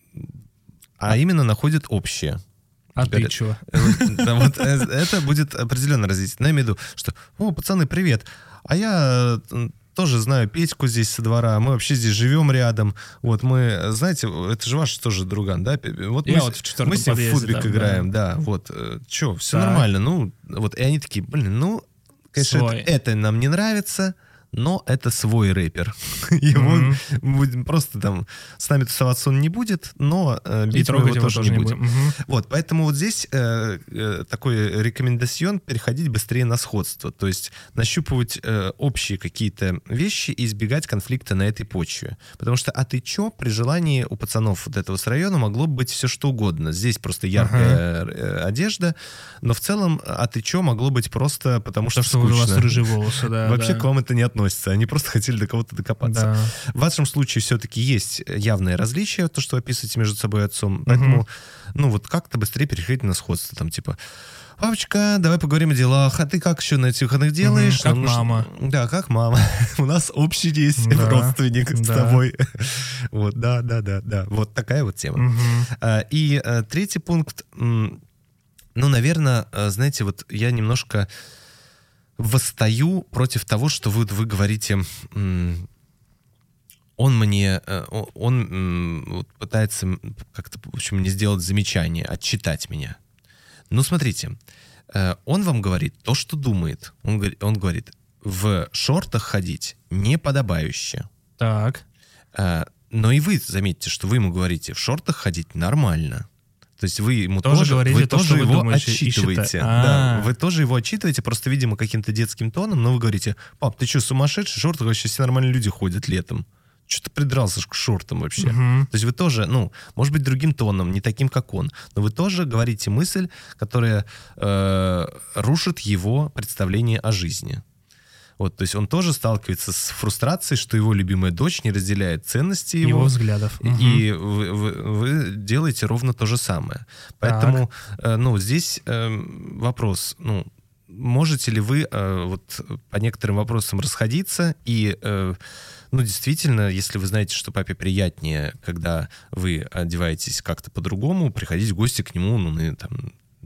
а именно находят общее. А ты Говорят, чё? э, вот, да, вот, э, это будет определенно развитие. Но я имею в виду, что «О, пацаны, привет! А я э, тоже знаю Петьку здесь со двора, мы вообще здесь живем рядом. Вот мы, знаете, это же ваш тоже друган, да? Вот Я мы, вот с- в четвертом мы с ним в подъезде футбик там, играем, да. Вот, э, чё, все Так. нормально. Ну, вот, и они такие, блин, ну, конечно, Свой. это, это нам не нравится, но это свой рэпер. Его Мгм. будем просто там с нами тусоваться он не будет, но э, И бить мы трогать его его тоже не будем. Мгм. Вот, поэтому вот здесь э, э, такой рекомендацион переходить быстрее на сходство, то есть нащупывать э, общие какие-то вещи и избегать конфликта на этой почве. Потому что «а ты чё?» при желании у пацанов вот этого с района могло быть все что угодно. Здесь просто яркая э, одежда, но в целом «а ты чё?» могло быть просто потому что То, что у вас скучно. рыжие волосы, да. Вообще да. к вам это не относится. Они просто хотели до кого-то докопаться. Да. В вашем случае все-таки есть явное различие, то, что вы описываете между собой и отцом. Поэтому, ну, вот как-то быстрее переходить на сходство. Там, типа, папочка, давай поговорим о делах. А ты как еще на этих выходных делаешь? как Нам нужно- мама. Да, как мама. У нас общий есть Да, родственник с да. тобой. Вот, да, да, да, да. Вот такая вот тема. Мгм. А, И а, третий пункт. м, Ну, наверное, а, знаете, вот я немножко восстаю против того, что вы, вы говорите, м, он мне, э, о- он м, вот пытается м, как-то, в общем, мне сделать замечание, отчитать меня. Ну, смотрите, э, он вам говорит то, что думает. Он, говорит- он говорит, в шортах ходить неподобающе. Так. Э, Но и вы заметьте, что вы ему говорите, в шортах ходить нормально. То есть вы ему тоже, тоже, говорите вы то, тоже что вы его думаете, отчитываете. и Да, вы тоже его отчитываете, просто, видимо, каким-то детским тоном, но вы говорите: пап, ты что, сумасшедший? В шортах вообще все нормальные люди ходят летом. Что ты придрался к шортам вообще? Угу. То есть вы тоже, ну, может быть, другим тоном, не таким, как он, но вы тоже говорите мысль, которая э, рушит его представление о жизни. Вот, то есть он тоже сталкивается с фрустрацией, что его любимая дочь не разделяет ценности его, его взглядов. И угу. вы, вы, вы делаете ровно то же самое. Поэтому, э, ну, здесь э, вопрос, ну, можете ли вы э, вот по некоторым вопросам расходиться и, э, ну, действительно, если вы знаете, что папе приятнее, когда вы одеваетесь как-то по-другому, приходить в гости к нему, ну, на, там,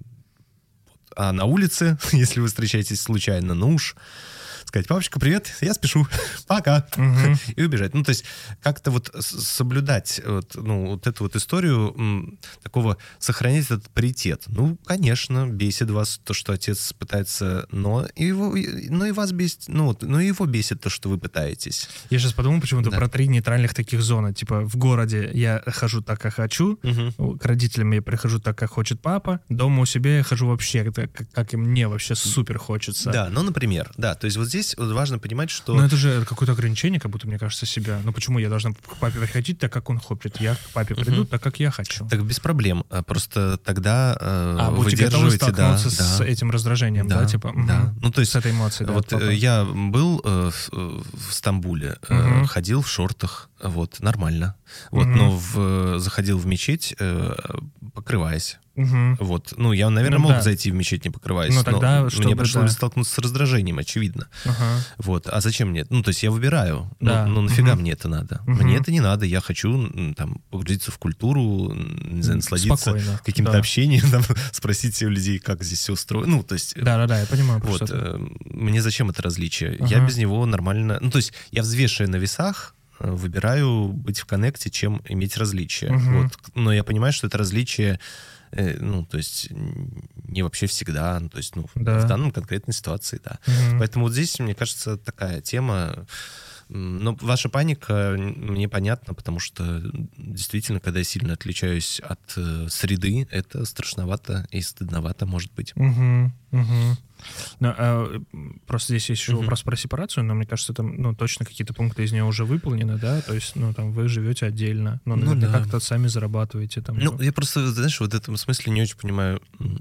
а на улице, если вы встречаетесь случайно, ну уж сказать: папочка, привет, я спешу, пока, угу. и убежать. Ну, то есть как-то вот соблюдать вот, ну, вот эту вот историю м, такого, сохранять этот паритет. Ну, конечно, бесит вас то, что отец пытается, но и, его, но и вас бесит, ну, вот, но и его бесит то, что вы пытаетесь. Я сейчас подумал почему-то да. про три нейтральных таких зоны. Типа в городе я хожу так, как хочу, угу. к родителям я прихожу так, как хочет папа, дома у себя я хожу вообще так, как и мне вообще супер хочется. Да, ну, например, да, то есть вот здесь важно понимать, что... Но это же какое-то ограничение, как будто, мне кажется, себя. Ну почему я должна к папе приходить так, как он хочет? Я к папе приду uh-huh. так, как я хочу. Так без проблем. Просто тогда э, а, вы будете готовы столкнуться да, с да. этим раздражением, да? да типа, да. Угу. Ну, то есть, с этой эмоцией. Да, вот я был э, в, в Стамбуле, э, uh-huh. ходил в шортах, вот, нормально. Вот, uh-huh. но в, заходил в мечеть, э, покрываясь. Угу. Вот. Ну, я, наверное, ну, мог да. зайти в мечеть, не покрываясь, но, тогда, но мне пришлось да. столкнуться с раздражением, очевидно. Ага. Вот. А зачем мне? Ну, то есть я выбираю. Да. Ну, ну, нафига угу. мне это надо? Угу. Мне это не надо. Я хочу там погрузиться в культуру, не знаю, насладиться Спокойно. каким-то да. общением, там, спросить у людей, как здесь все устроено. Ну, то есть... Да-да-да, я понимаю. Вот. Э, мне зачем это различие? Ага. Я без него нормально... Ну, то есть я, взвешивая на весах, выбираю быть в коннекте, чем иметь различия. Угу. Вот. Но я понимаю, что это различие, э, ну, то есть не вообще всегда, то есть, ну, да. в данном конкретной ситуации, да. Угу. Поэтому вот здесь, мне кажется, такая тема. Но ваша паника мне понятна, потому что действительно, когда я сильно отличаюсь от э, среды, это страшновато и стыдновато, может быть. Угу. Угу. Но, а, просто здесь есть еще uh-huh. вопрос про сепарацию, но мне кажется, там, ну, точно какие-то пункты из нее уже выполнены, да, то есть, ну, там, вы живете отдельно, но, ну, наверное, да. как-то сами зарабатываете. Там, ну, ну, я просто, знаешь, вот в этом смысле не очень понимаю,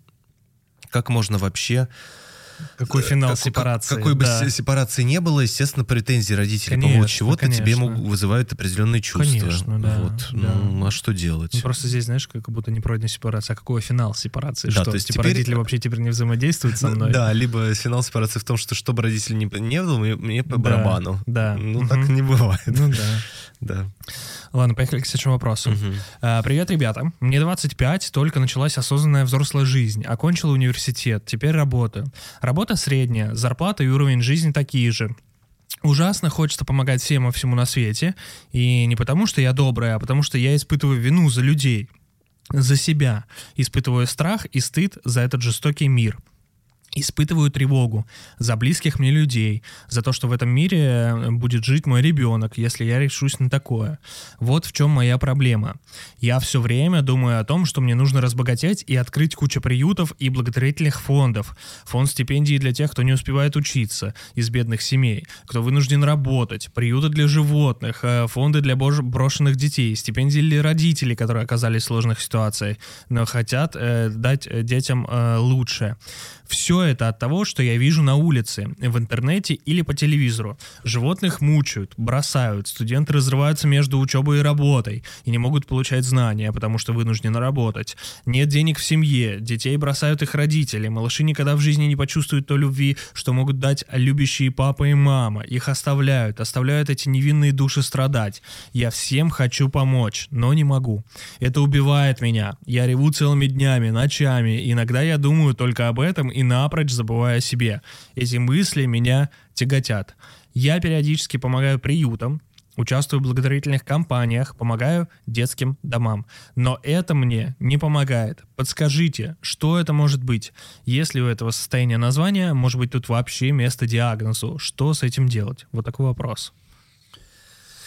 как можно вообще... Какой финал как, сепарации. Какой бы да. сепарации не было, естественно, претензии родителей конечно, по поводу чего-то конечно. тебе могут, вызывают определенные чувства. Конечно, да. Вот. да. Ну, а что делать? Ну, просто здесь, знаешь, как будто не пройдена сепарация, а какой финал сепарации? Да, что, то есть типа теперь... родители вообще теперь не взаимодействуют со мной? Да, либо финал сепарации в том, что чтобы родителей не, не было, мне, мне по да, барабану. Да. Ну, угу. так не бывает. Ну, да. Да. Ладно, поехали к следующему вопросу. Uh-huh. А, привет, ребята. Мне двадцать пять, только началась осознанная взрослая жизнь. Окончила университет, теперь работаю. Работа средняя, зарплата и уровень жизни такие же. Ужасно хочется помогать всем и всему на свете. И не потому, что я добрая, а потому, что я испытываю вину за людей, за себя. Испытываю страх и стыд за этот жестокий мир. Испытываю тревогу за близких мне людей, за то, что в этом мире будет жить мой ребенок, если я решусь на такое. Вот в чем моя проблема. Я все время думаю о том, что мне нужно разбогатеть и открыть кучу приютов и благотворительных фондов. Фонд стипендий для тех, кто не успевает учиться, из бедных семей, кто вынужден работать, приюты для животных, фонды для брошенных детей, стипендии для родителей, которые оказались в сложных ситуациях, но хотят э, дать детям э, лучше. Все это от того, что я вижу на улице, в интернете или по телевизору. Животных мучают, бросают, студенты разрываются между учебой и работой и не могут получать знания, потому что вынуждены работать. Нет денег в семье, детей бросают их родители, малыши никогда в жизни не почувствуют той любви, что могут дать любящие папа и мама. Их оставляют, оставляют эти невинные души страдать. Я всем хочу помочь, но не могу. Это убивает меня. Я реву целыми днями, ночами. Иногда я думаю только об этом и напрочь забывая о себе. Эти мысли меня тяготят. Я периодически помогаю приютам, участвую в благотворительных кампаниях, помогаю детским домам. Но это мне не помогает. Подскажите, что это может быть? Если у этого состояния названия, может быть, тут вообще место диагнозу. Что с этим делать? Вот такой вопрос.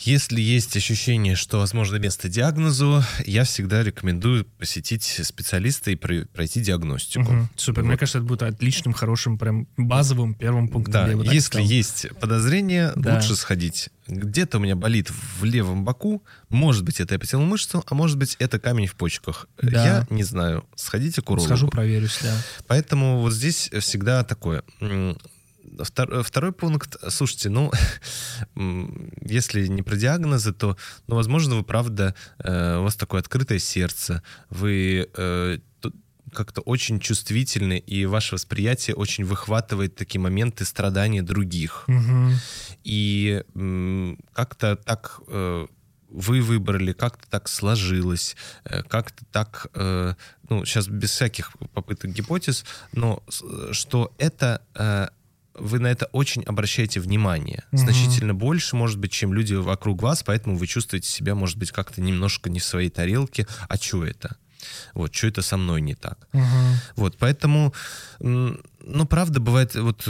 Если есть ощущение, что возможно место диагнозу, я всегда рекомендую посетить специалиста и пройти диагностику. Угу, супер. Вот. Мне кажется, это будет отличным, хорошим, прям базовым первым пунктом. Да, если сказал. есть подозрение, да. лучше сходить. Где-то у меня болит в левом боку, может быть, это эпителиальную мышцу, а может быть, это камень в почках. Да. Я не знаю. Сходите к урологу. Схожу, проверюсь, да. Поэтому вот здесь всегда такое... Второй пункт. Слушайте, ну, если не про диагнозы, то, ну, возможно, вы, правда, э, у вас такое открытое сердце, вы э, как-то очень чувствительны, и ваше восприятие очень выхватывает такие моменты страдания других. Угу. И э, как-то так... Э, вы выбрали, как-то так сложилось, как-то так, э, ну, сейчас без всяких попыток гипотез, но что это... Э, вы на это очень обращаете внимание. Угу. Значительно больше, может быть, чем люди вокруг вас, поэтому вы чувствуете себя, может быть, как-то немножко не в своей тарелке. А что это? Вот, что это со мной не так? Угу. Вот, поэтому, ну, правда, бывает, вот...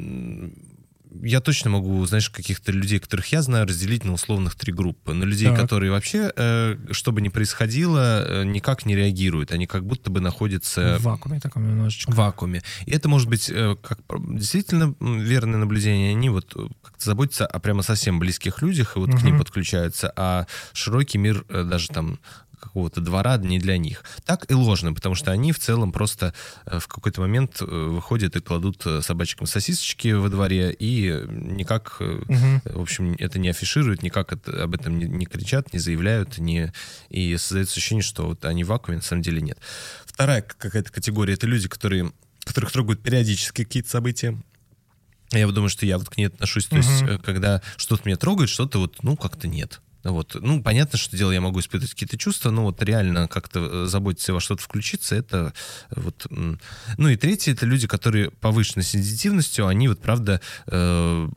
Я точно могу, знаешь, каких-то людей, которых я знаю, разделить на условных три группы. На людей, так. которые вообще, э, что бы ни происходило, э, никак не реагируют. Они как будто бы находятся... В вакууме таком немножечко. В вакууме. И это может быть э, как действительно верное наблюдение. Они вот как-то заботятся о прямо совсем близких людях, и вот угу. к ним подключаются. А широкий мир э, даже там... какого-то двора не для них. Так и ложно, потому что они в целом просто в какой-то момент выходят и кладут собачкам сосисочки во дворе и никак, угу. в общем, это не афишируют, никак это, об этом не, не кричат, не заявляют, не, и создается ощущение, что вот они в вакууме, на самом деле нет. Вторая какая-то категория — это люди, которые, которых трогают периодически какие-то события. Я думаю, что я вот к ней отношусь, то угу. есть когда что-то меня трогает, что-то вот, ну, как-то нет. Вот. Ну, понятно, что дело, я могу испытывать какие-то чувства, но вот реально как-то заботиться во что-то включиться, это вот... Ну и третье, это люди, которые повышенной сенситивностью, они вот, правда, э-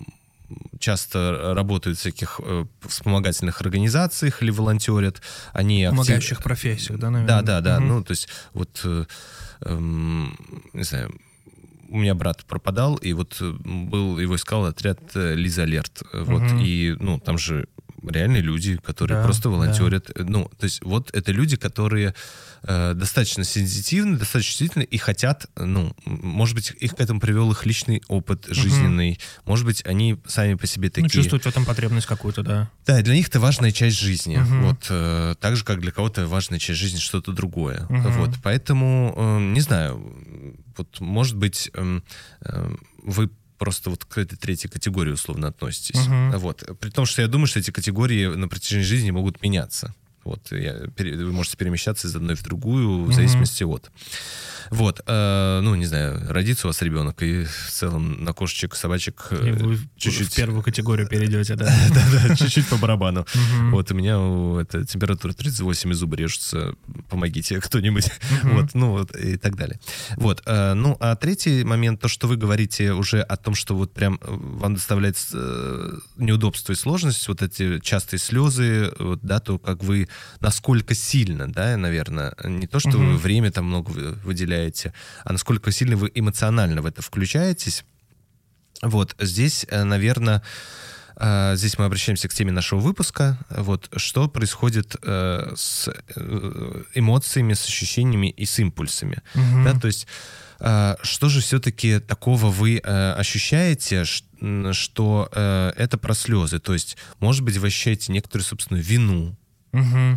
часто работают в всяких э, вспомогательных организациях или волонтерят. Они помогающих актив... профессиях, да, наверное? Да, да, да. Угу. Ну, то есть вот, э, э, не знаю... У меня брат пропадал, и вот был, его искал отряд Лиза Алерт. Вот, угу. И, ну, там же реальные люди, которые да, просто волонтерят. Да. Ну, то есть вот это люди, которые э, достаточно сенситивны, достаточно чувствительны и хотят, ну, может быть, их к этому привел их личный опыт жизненный, угу. может быть, они сами по себе такие... Ну, чувствуют в этом потребность какую-то, да. Да, и для них это важная часть жизни. Угу. Вот, э, так же, как для кого-то важная часть жизни что-то другое. Угу. Вот, поэтому, э, не знаю, вот, может быть, э, э, вы просто вот к этой третьей категории условно относитесь. Uh-huh. Вот. При том, что я думаю, что эти категории на протяжении жизни могут меняться. Вот. Я, вы можете перемещаться из одной в другую в uh-huh. зависимости от. Вот. Э, ну, не знаю, родится у вас ребенок, и в целом на кошечек, собачек... И вы чуть-чуть в первую категорию перейдете, да? Да-да, чуть-чуть по барабану. Вот у меня это температура тридцать восемь, и зубы режутся. Помогите кто-нибудь. Вот, ну, вот, и так далее. Вот. Ну, а третий момент, то, что вы говорите уже о том, что вот прям вам доставляет неудобство и сложность, вот эти частые слезы, вот, да, то, как вы, насколько сильно, да, наверное, не то, что вы время там много выделяете, а насколько сильно вы эмоционально в это включаетесь. Вот здесь, наверное, здесь мы обращаемся к теме нашего выпуска. Вот что происходит с эмоциями, с ощущениями и с импульсами. Угу. Да, то есть что же все-таки такого вы ощущаете, что это про слезы? То есть, может быть, вы ощущаете некоторую собственную вину, Угу.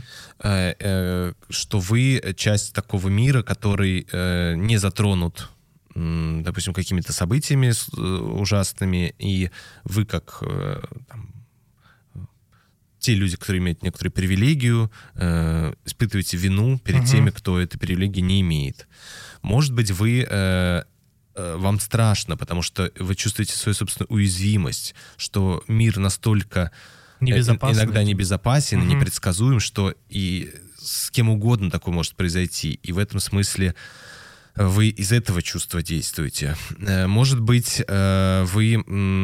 что вы часть такого мира, который не затронут, допустим, какими-то событиями ужасными, и вы как там, те люди, которые имеют некоторую привилегию, испытываете вину перед угу. теми, кто этой привилегии не имеет. Может быть, вы... вам страшно, потому что вы чувствуете свою собственную уязвимость, что мир настолько... Небезопасный. Иногда небезопасен, угу. непредсказуем, что и с кем угодно такое может произойти. И в этом смысле вы из этого чувства действуете. Может быть, вы...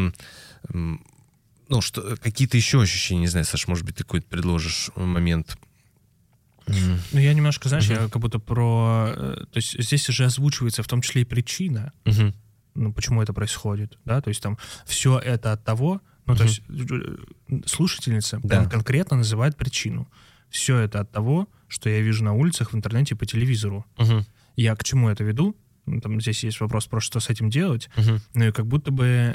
Ну, что, какие-то еще ощущения, не знаю, Саш, может быть, ты какой-то предложишь момент? Ну, я немножко, знаешь, uh-huh. я как будто про... То есть здесь уже озвучивается в том числе и причина, uh-huh. ну, почему это происходит, да, то есть там все это от того... Ну, Мгм. то есть э, слушательница Да. прям конкретно называет причину. Все это от того, что я вижу на улицах, в интернете, по телевизору. Мгм. Я к чему это веду? Ну, там здесь есть вопрос про что с этим делать. Мгм. Ну и как будто бы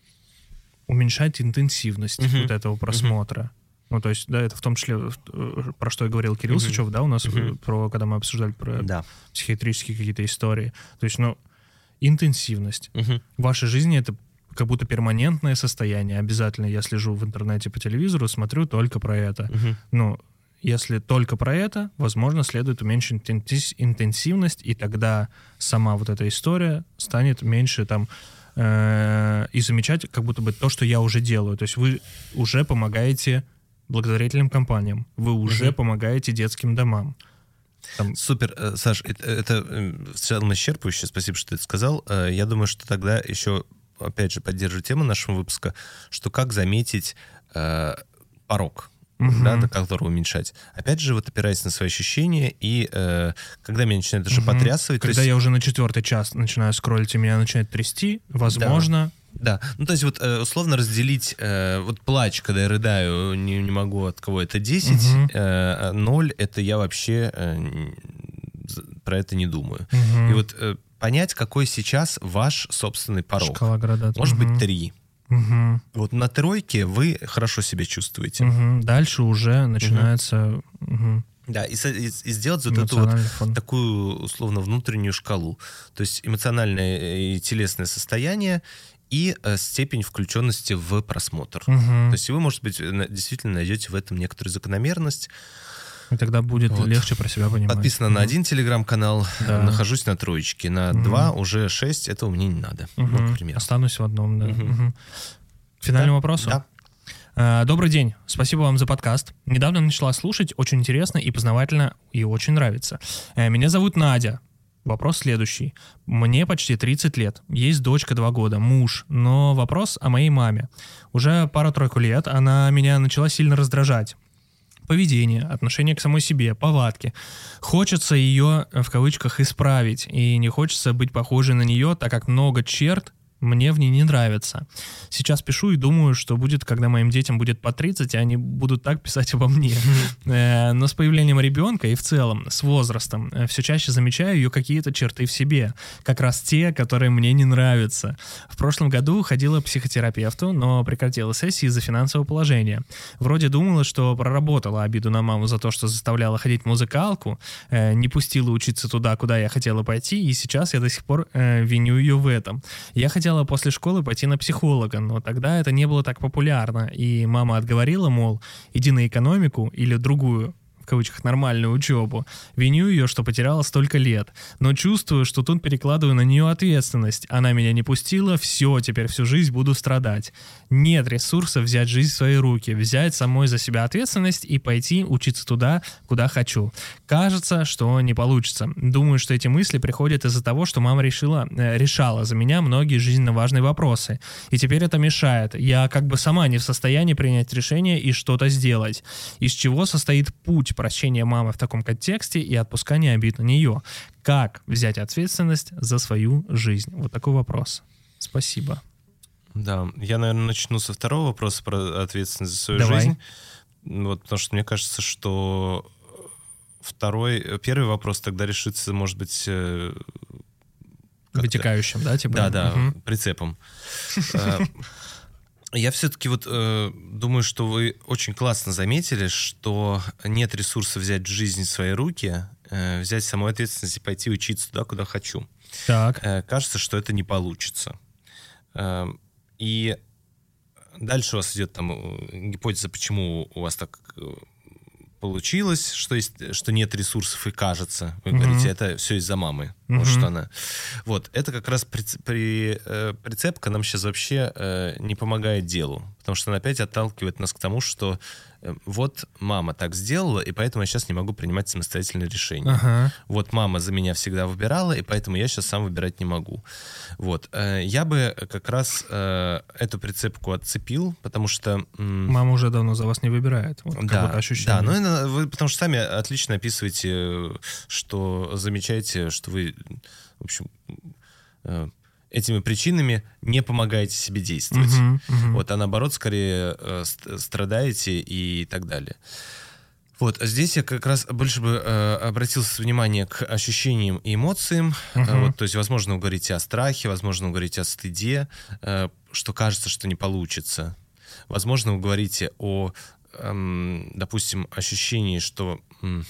уменьшать интенсивность Мгм. вот этого просмотра. Ну, то есть, да, это в том числе, э, про что и говорил Кирилл Мгм. Сычев, да, у нас, Мгм. э, про, когда мы обсуждали про Да. психиатрические какие-то истории. То есть, ну, интенсивность. Мгм. В вашей жизни это как будто перманентное состояние. Обязательно я слежу в интернете по телевизору, смотрю только про это. Мгм. Ну, если только про это, возможно, следует уменьшить интенси- интенсивность, и тогда сама вот эта история станет меньше там э, и замечать как будто бы то, что я уже делаю. То есть вы уже помогаете благотворительным компаниям, вы уже Мгм. помогаете детским домам. Там, Супер, Э, Саш, это, это э, в целом исчерпывающе, спасибо, что ты это сказал. Э, Я думаю, что тогда еще, опять же, поддерживаю тему нашего выпуска, что как заметить э, порог, Мгм. да, до которого уменьшать. Опять же, вот опираясь на свои ощущения, и э, когда меня начинает уже мгм. потрясывать... то Когда есть- я уже на четвертый час начинаю скроллить, и меня начинает трясти, возможно... Да, ну то есть вот э, условно разделить, э, вот плач, когда я рыдаю, не, не могу от кого это десять, Мгм. э, ноль, это я вообще э, н- з- про это не думаю. Мгм. И вот э, понять, какой сейчас ваш собственный порог. Шкала градаций. Может Мгм. быть, три. Мгм. Вот на тройке вы хорошо себя чувствуете. Мгм. Дальше уже начинается мгм, Да, и, со- и- и сделать вот эту вот эмоциональный фон. такую, условно, внутреннюю шкалу. То есть эмоциональное и телесное состояние и э, степень включенности в просмотр. Мгм. То есть вы, может быть, на- действительно найдете в этом некоторую закономерность. И тогда будет Вот. легче про себя понимать. Подписано на Мгм. один телеграм-канал, Да. нахожусь на троечке. На Мгм. два уже шесть, этого мне не надо. Мгм. Ну, к примеру. Останусь в одном, да. Мгм. Мгм. К финальному Да? вопросу. Да. А, Добрый день. Спасибо вам за подкаст. Недавно начала слушать. Очень интересно и познавательно, и очень нравится. Э, Меня зовут Надя. Вопрос следующий. Мне почти тридцать лет. Есть дочка два года, муж. Но вопрос о моей маме. Уже пару-тройку лет она меня начала сильно раздражать. Поведение, отношение к самой себе, повадки. Хочется ее, в кавычках, исправить. И не хочется быть похожей на нее, так как много черт мне в ней не нравится. Сейчас пишу и думаю, что будет, когда моим детям будет по тридцать, и они будут так писать обо мне. Э, Но с появлением ребенка и в целом, с возрастом, э, все чаще замечаю ее какие-то черты в себе. Как раз те, которые мне не нравятся. В прошлом году ходила к психотерапевту, но прекратила сессии из-за финансового положения. Вроде думала, что проработала обиду на маму за то, что заставляла ходить в музыкалку, э, не пустила учиться туда, куда я хотела пойти, и сейчас я до сих пор э, виню ее в этом. Я хотела после школы пойти на психолога, но тогда это не было так популярно, и мама отговорила, мол, иди на экономику или другую, в кавычках, нормальную учебу. Виню ее, что потеряла столько лет. Но чувствую, что тут перекладываю на нее ответственность. Она меня не пустила, все, теперь всю жизнь буду страдать. Нет ресурсов взять жизнь в свои руки, взять самой за себя ответственность и пойти учиться туда, куда хочу. Кажется, что не получится. Думаю, что эти мысли приходят из-за того, что мама решила, э, решала за меня многие жизненно важные вопросы. И теперь это мешает. Я как бы сама не в состоянии принять решение и что-то сделать. Из чего состоит путь прощения мамы в таком контексте и отпускания обид на нее. Как взять ответственность за свою жизнь? Вот такой вопрос. Спасибо. Да, я, наверное, начну со второго вопроса про ответственность за свою Давай. жизнь. Вот, потому что мне кажется, что второй, первый вопрос тогда решится, может быть, э, как-то- Вытекающим, да? Типа? Да, да, Мгм. прицепом. Э, Я все-таки вот э, думаю, что вы очень классно заметили, что нет ресурса взять жизнь в свои руки, э, взять саму ответственность и пойти учиться туда, куда хочу. Так. Э, Кажется, что это не получится. Э, И дальше у вас идет там э, гипотеза, почему у вас так э, получилось, что, есть, что нет ресурсов, и кажется, вы Мгм. говорите, это все из-за мамы. Мгм. Вот что она. Вот, это как раз приц- при, э, прицепка нам сейчас вообще э, не помогает делу, потому что она опять отталкивает нас к тому, что э, вот мама так сделала, и поэтому я сейчас не могу принимать самостоятельные решения. Ага. Вот мама за меня всегда выбирала, и поэтому я сейчас сам выбирать не могу. Вот. э, Я бы как раз э, эту прицепку отцепил, потому что... м, Мама уже давно за вас не выбирает. Вот как да, будто ощущение. да, ну это вы потому что сами отлично описываете, что замечаете, что вы, в общем, э, этими причинами не помогаете себе действовать. Мгм, мгм. Вот, а наоборот, скорее э, ст- страдаете и так далее. Вот, а здесь я как раз больше бы э, обратил внимание к ощущениям и эмоциям. Мгм. Э, вот, то есть, возможно, вы говорите о страхе, возможно, вы говорите о стыде, э, что кажется, что не получится. Возможно, вы говорите о, эм, допустим, ощущении, что... м,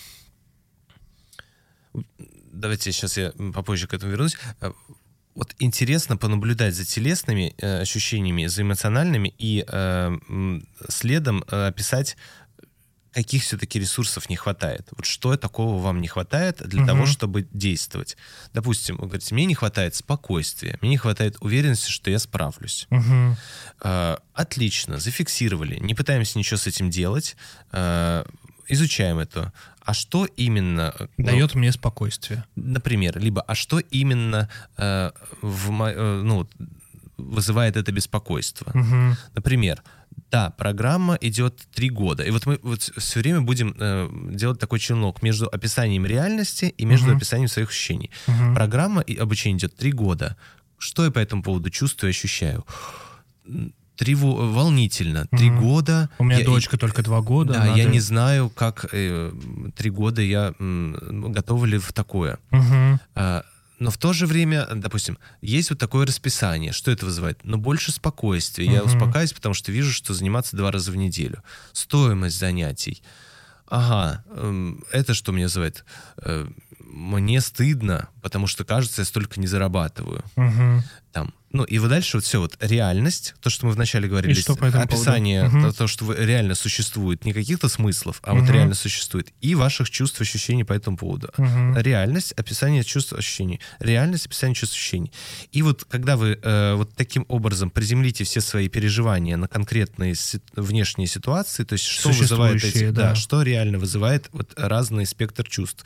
Давайте сейчас я попозже к этому вернусь. Э, Вот интересно понаблюдать за телесными э, ощущениями, за эмоциональными и э, м, следом э, описать, каких все-таки ресурсов не хватает. Вот что такого вам не хватает для Мгм. того, чтобы действовать. Допустим, вы говорите, мне не хватает спокойствия, мне не хватает уверенности, что я справлюсь. Мгм. Э, Отлично, зафиксировали. Не пытаемся ничего с этим делать. Э, Изучаем это. А что именно... э, ну, Дает мне спокойствие. Например, либо а что именно э, в, мо- э, ну, вызывает это беспокойство? Мгм. Например, да, программа идет три года. И вот мы вот все время будем э, делать такой челнок между описанием реальности и между Мгм. описанием своих ощущений. Мгм. Программа и обучение идет три года. Что я по этому поводу чувствую и ощущаю? Трево... Волнительно. Три Мгм. года. У меня я- дочка только два года. Да, надо- я не знаю, как э, три года я м, готова ли в такое. Мгм. А, Но в то же время, допустим, есть вот такое расписание. Что это вызывает? Ну, больше спокойствия. Я Мгм. успокаиваюсь, потому что вижу, что заниматься два раза в неделю. Стоимость занятий. Ага, эм, это что мне вызывает? Э, Мне стыдно, потому что, кажется, я столько не зарабатываю. Мгм. Там. Ну, и вот дальше вот все, вот реальность, то, что мы вначале говорили, И что по этому описание, поводу? Мгм. то, что вы- реально существует, не каких-то смыслов, а вот Мгм. реально существует, и ваших чувств, ощущений по этому поводу. Мгм. Реальность, описание чувств, ощущений. Реальность, описание чувств, ощущений. И вот когда вы э, вот таким образом приземлите все свои переживания на конкретные си- внешние ситуации, то есть что вызывает эти, Существующие, да, да. что реально вызывает вот разный спектр чувств.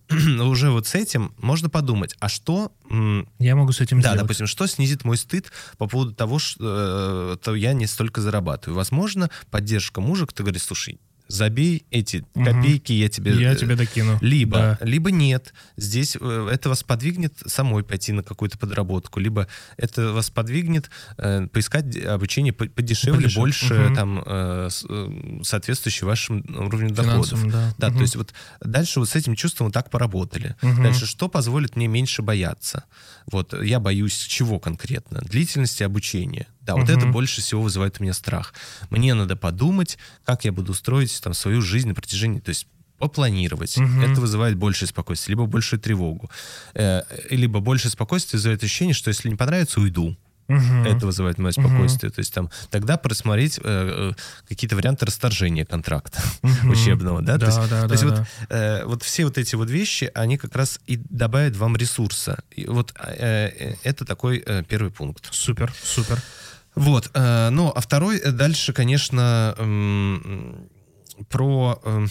Уже вот с этим можно подумать, а что... м, Я могу с этим да, сделать. допустим, что снизит мой стыд по поводу того, что э, то я не столько зарабатываю. Возможно, поддержка мужа, кто говорит, слушай, забей эти Мгм. копейки, я тебе... Я э, тебе докину. Либо, Да. либо нет. Здесь э, это вас подвигнет самой пойти на какую-то подработку, либо это вас подвигнет э, поискать д- обучение по- подешевле, Подешевле. больше Мгм. там э, с- э, соответствующее вашему уровню доходов. Финансовым, да. Да, Мгм. то есть вот дальше вот с этим чувством вот так поработали. Мгм. Дальше что позволит мне меньше бояться? Вот я боюсь чего конкретно? Длительности обучения. Да, вот Мгм. это больше всего вызывает у меня страх. Мне надо подумать, как я буду строить там свою жизнь на протяжении, то есть попланировать. Мгм. Это вызывает большее спокойствие, либо большую тревогу. Э, либо большее спокойствие вызывает ощущение, что если не понравится, уйду. Мгм. Это вызывает мое спокойствие. То есть там тогда просмотреть э, э, какие-то варианты расторжения контракта Мгм. учебного, да? Да, то есть, да, то да, есть да. вот, э, вот все вот эти вот вещи, они как раз и добавят вам ресурса. И вот э, э, это такой э, первый пункт. Супер, супер. Вот, э, ну, а второй э, дальше, конечно, м, про... э,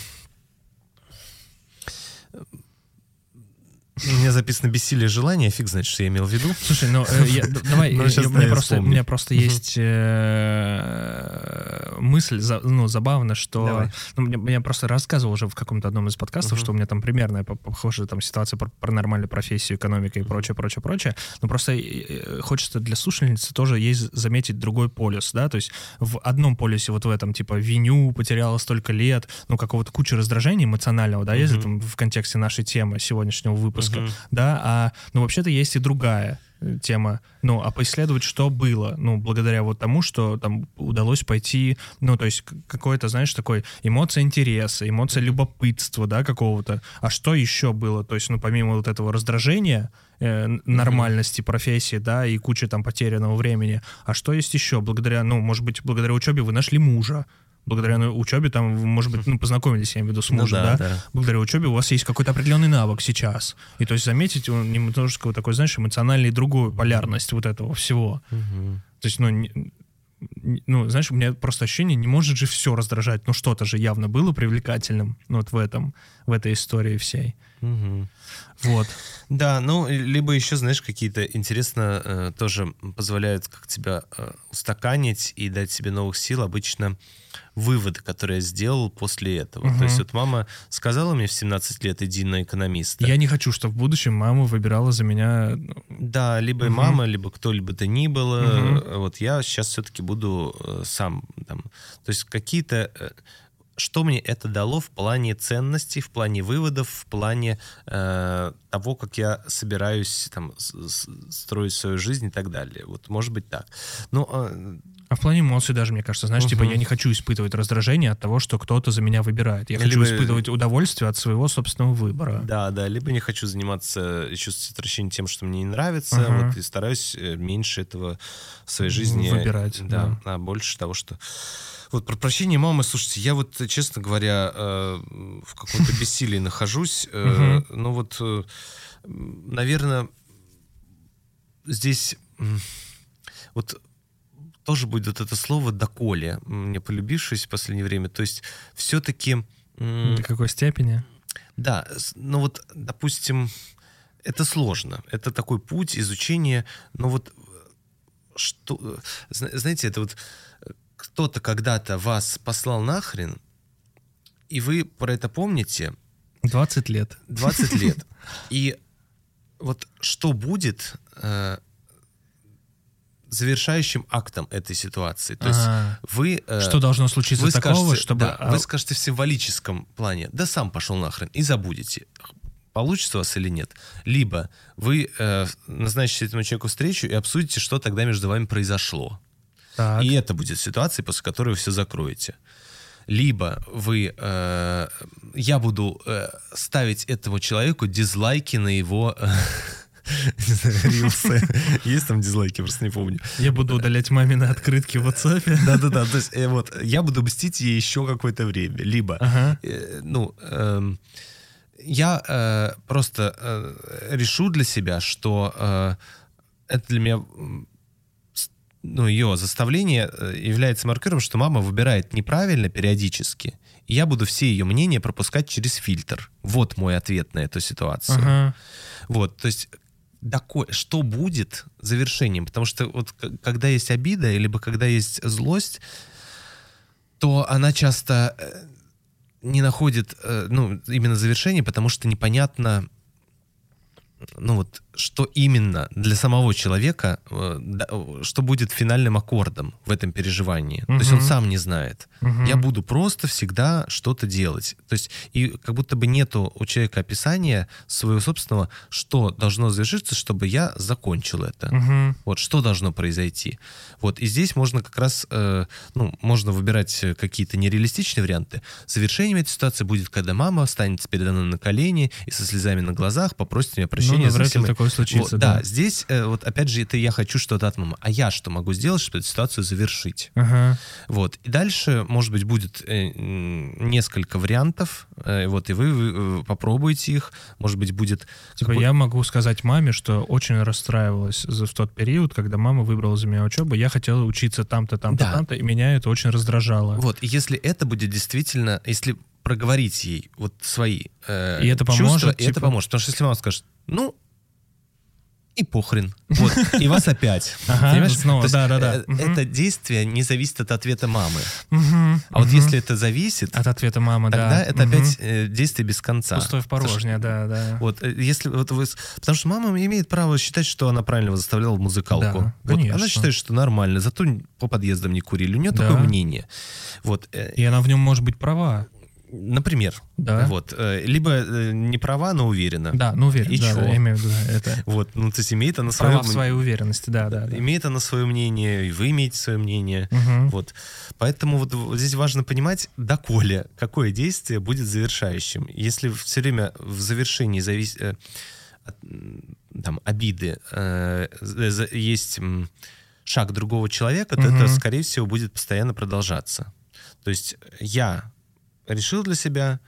У меня записано бессилие желания, фиг знает, что я имел в виду. Слушай, ну э, я- д- давай, Ну, э, щас, у да, меня я просто, у вспомню. меня просто Мгм. есть э, мысль, за- ну, забавно, что... Давай. Ну, мне, мне просто рассказывал уже в каком-то одном из подкастов, Мгм. что у меня там примерная по- похожая там ситуация про, про нормальную профессию, экономика и прочее, прочее, прочее. Но просто э, хочется для слушательницы тоже есть заметить другой полюс, да, то есть в одном полюсе вот в этом, типа, виню, потеряла столько лет, ну, какого-то куча раздражения эмоционального, да, если Мгм. там в контексте нашей темы сегодняшнего выпуска, Мгм. да, а, ну, вообще-то есть и другая э, тема, ну, а поисследовать, что было, ну, благодаря вот тому, что там удалось пойти, ну, то есть к- какой-то, знаешь, такой эмоция интереса, эмоция любопытства, да, какого-то, а что еще было, то есть, ну, помимо вот этого раздражения, э, н- нормальности профессии, да, и кучи там потерянного времени, а что есть еще, благодаря, ну, может быть, благодаря учебе вы нашли мужа, благодаря ну, учебе там, вы, может быть, ну, познакомились, я имею в виду, с Ну мужем, да, да? да. Благодаря учебе у вас есть какой-то определенный навык сейчас. И то есть заметить он немножко вот такой, знаешь, эмоциональный другую полярность вот этого всего. Мгм. То есть, ну, не, ну, знаешь, у меня просто ощущение, не может же все раздражать. Ну, что-то же явно было привлекательным ну, вот в этом, в этой истории всей. Угу. Вот. Да, ну, либо еще, знаешь, какие-то, интересно, э, тоже позволяют как тебя э, устаканить и дать себе новых сил. Обычно выводы, которые я сделал после этого. Угу. То есть вот мама сказала мне в семнадцать лет, иди на экономиста. Я не хочу, чтобы в будущем мама выбирала за меня... Да, либо угу. мама, либо кто-либо то ни было. Угу. Вот я сейчас все-таки буду э, сам там. То есть какие-то... Э, что мне это дало в плане ценностей, в плане выводов, в плане э, того, как я собираюсь там, с- с- строить свою жизнь и так далее. Вот, может быть, так. Ну, э, А в плане эмоций даже, мне кажется, знаешь, Угу. типа я не хочу испытывать раздражение от того, что кто-то за меня выбирает. Я хочу Либо- испытывать удовольствие от своего собственного выбора. да, да, либо не хочу заниматься и чувствовать отвращение тем, что мне не нравится, Ага. вот, и стараюсь э, меньше этого в своей жизни Выбирать, да, а больше того, что... Вот про прощение мамы, слушайте, я вот, честно говоря, э, в каком-то бессилии нахожусь. Э, ну вот, э, наверное, здесь м, вот тоже будет вот это слово «доколе», мне полюбившееся в последнее время. То есть все-таки... До какой степени? Да, с- ну вот, допустим, это сложно. Это такой путь изучения, но вот что... э, зна- Знаете, это вот э, кто-то когда-то вас послал нахрен, и вы про это помните двадцать лет. двадцать лет. И вот что будет э, завершающим актом этой ситуации? То есть Ага. вы... э, Что должно случиться вы такого, скажете, чтобы... да, а, вы скажете в символическом плане, да сам пошел нахрен, и забудете, получится у вас или нет. Либо вы э, назначите этому человеку встречу и обсудите, что тогда между вами произошло. так. И это будет ситуация, после которой вы все закроете. Либо вы, э, я буду э, ставить этому человеку дизлайки на его... э, не знаю, рилсы. Есть там дизлайки, просто не помню. Я буду удалять мамины открытки в WhatsApp. Да-да-да, то есть э, вот я буду мстить ей еще какое-то время. Либо, Ага. э, ну, эм, я э, просто э, решу для себя, что э, это для меня, м, с- ну, ее заставление э, является маркером, что мама выбирает неправильно периодически, и я буду все ее мнения пропускать через фильтр. Вот мой ответ на эту ситуацию. Ага. Вот, то есть доко- что будет завершением? Потому что вот к- когда есть обида, либо когда есть злость, то она часто э, не находит, э, ну, именно завершение, потому что непонятно, ну вот, что именно для самого человека, э, да, э, что будет финальным аккордом в этом переживании. То есть он Мгм. сам не знает. Мгм. Я буду просто всегда что-то делать. То есть и как будто бы нету у человека описания своего собственного, что должно завершиться, чтобы я закончил это. Мгм. Вот что должно произойти. Вот и здесь можно как раз, э, ну, можно выбирать э, какие-то нереалистичные варианты. Завершением этой ситуации будет, когда мама останется передо мной на колени и со слезами на глазах попросит меня прощения. Ну, за навряд все ли мои- такое случится, Вот, да. да, здесь э, вот опять же это я хочу что-то от мамы. А я что могу сделать, чтобы эту ситуацию завершить? Ага. Вот. И дальше, может быть, будет э, м, несколько вариантов. э, вот, и вы, вы, э, попробуйте их. Может быть, будет... Типа какой- я могу сказать маме, что очень расстраивалась за- в тот период, когда мама выбрала за меня учебу. Я хотела учиться там-то, там-то, Да. там-то, и меня это очень раздражало. Вот, и если это будет действительно, если проговорить ей вот свои э, И это чувства, поможет, и это типа? поможет. Потому что если мама скажет, ну, и похрен. Вот, и вас опять. Ага, Понимаешь? снова, То есть, да-да-да. э, Мгм. Это действие не зависит от ответа мамы. Мгм. А вот Мгм. если это зависит, От ответа мамы, тогда да. это Мгм. опять э, действие без конца. Пустое в порожнее, да, да. Вот, э, если вот вы... Потому что мама имеет право считать, что она правильно заставляла музыкалку. Да, Вот, конечно. она считает, что нормально, зато по подъездам не курили. У нее Да. такое мнение. Вот, э, И она в нем может быть права. например. Да. Вот, э, либо э, не права, но уверена. Да, ну уверен. И да, чё? да, я имею в виду да, это. Вот, ну, то есть имеет она свое... Права в м- своей уверенности, да, да. да. Имеет она свое мнение, и вы имеете свое мнение. Мгм. Вот. Поэтому вот, вот здесь важно понимать, доколе, какое действие будет завершающим. Если все время в завершении завис... э, от, м, там, обиды э, за- за- есть м, шаг другого человека, то Мгм. это, скорее всего, будет постоянно продолжаться. То есть я решил для себя,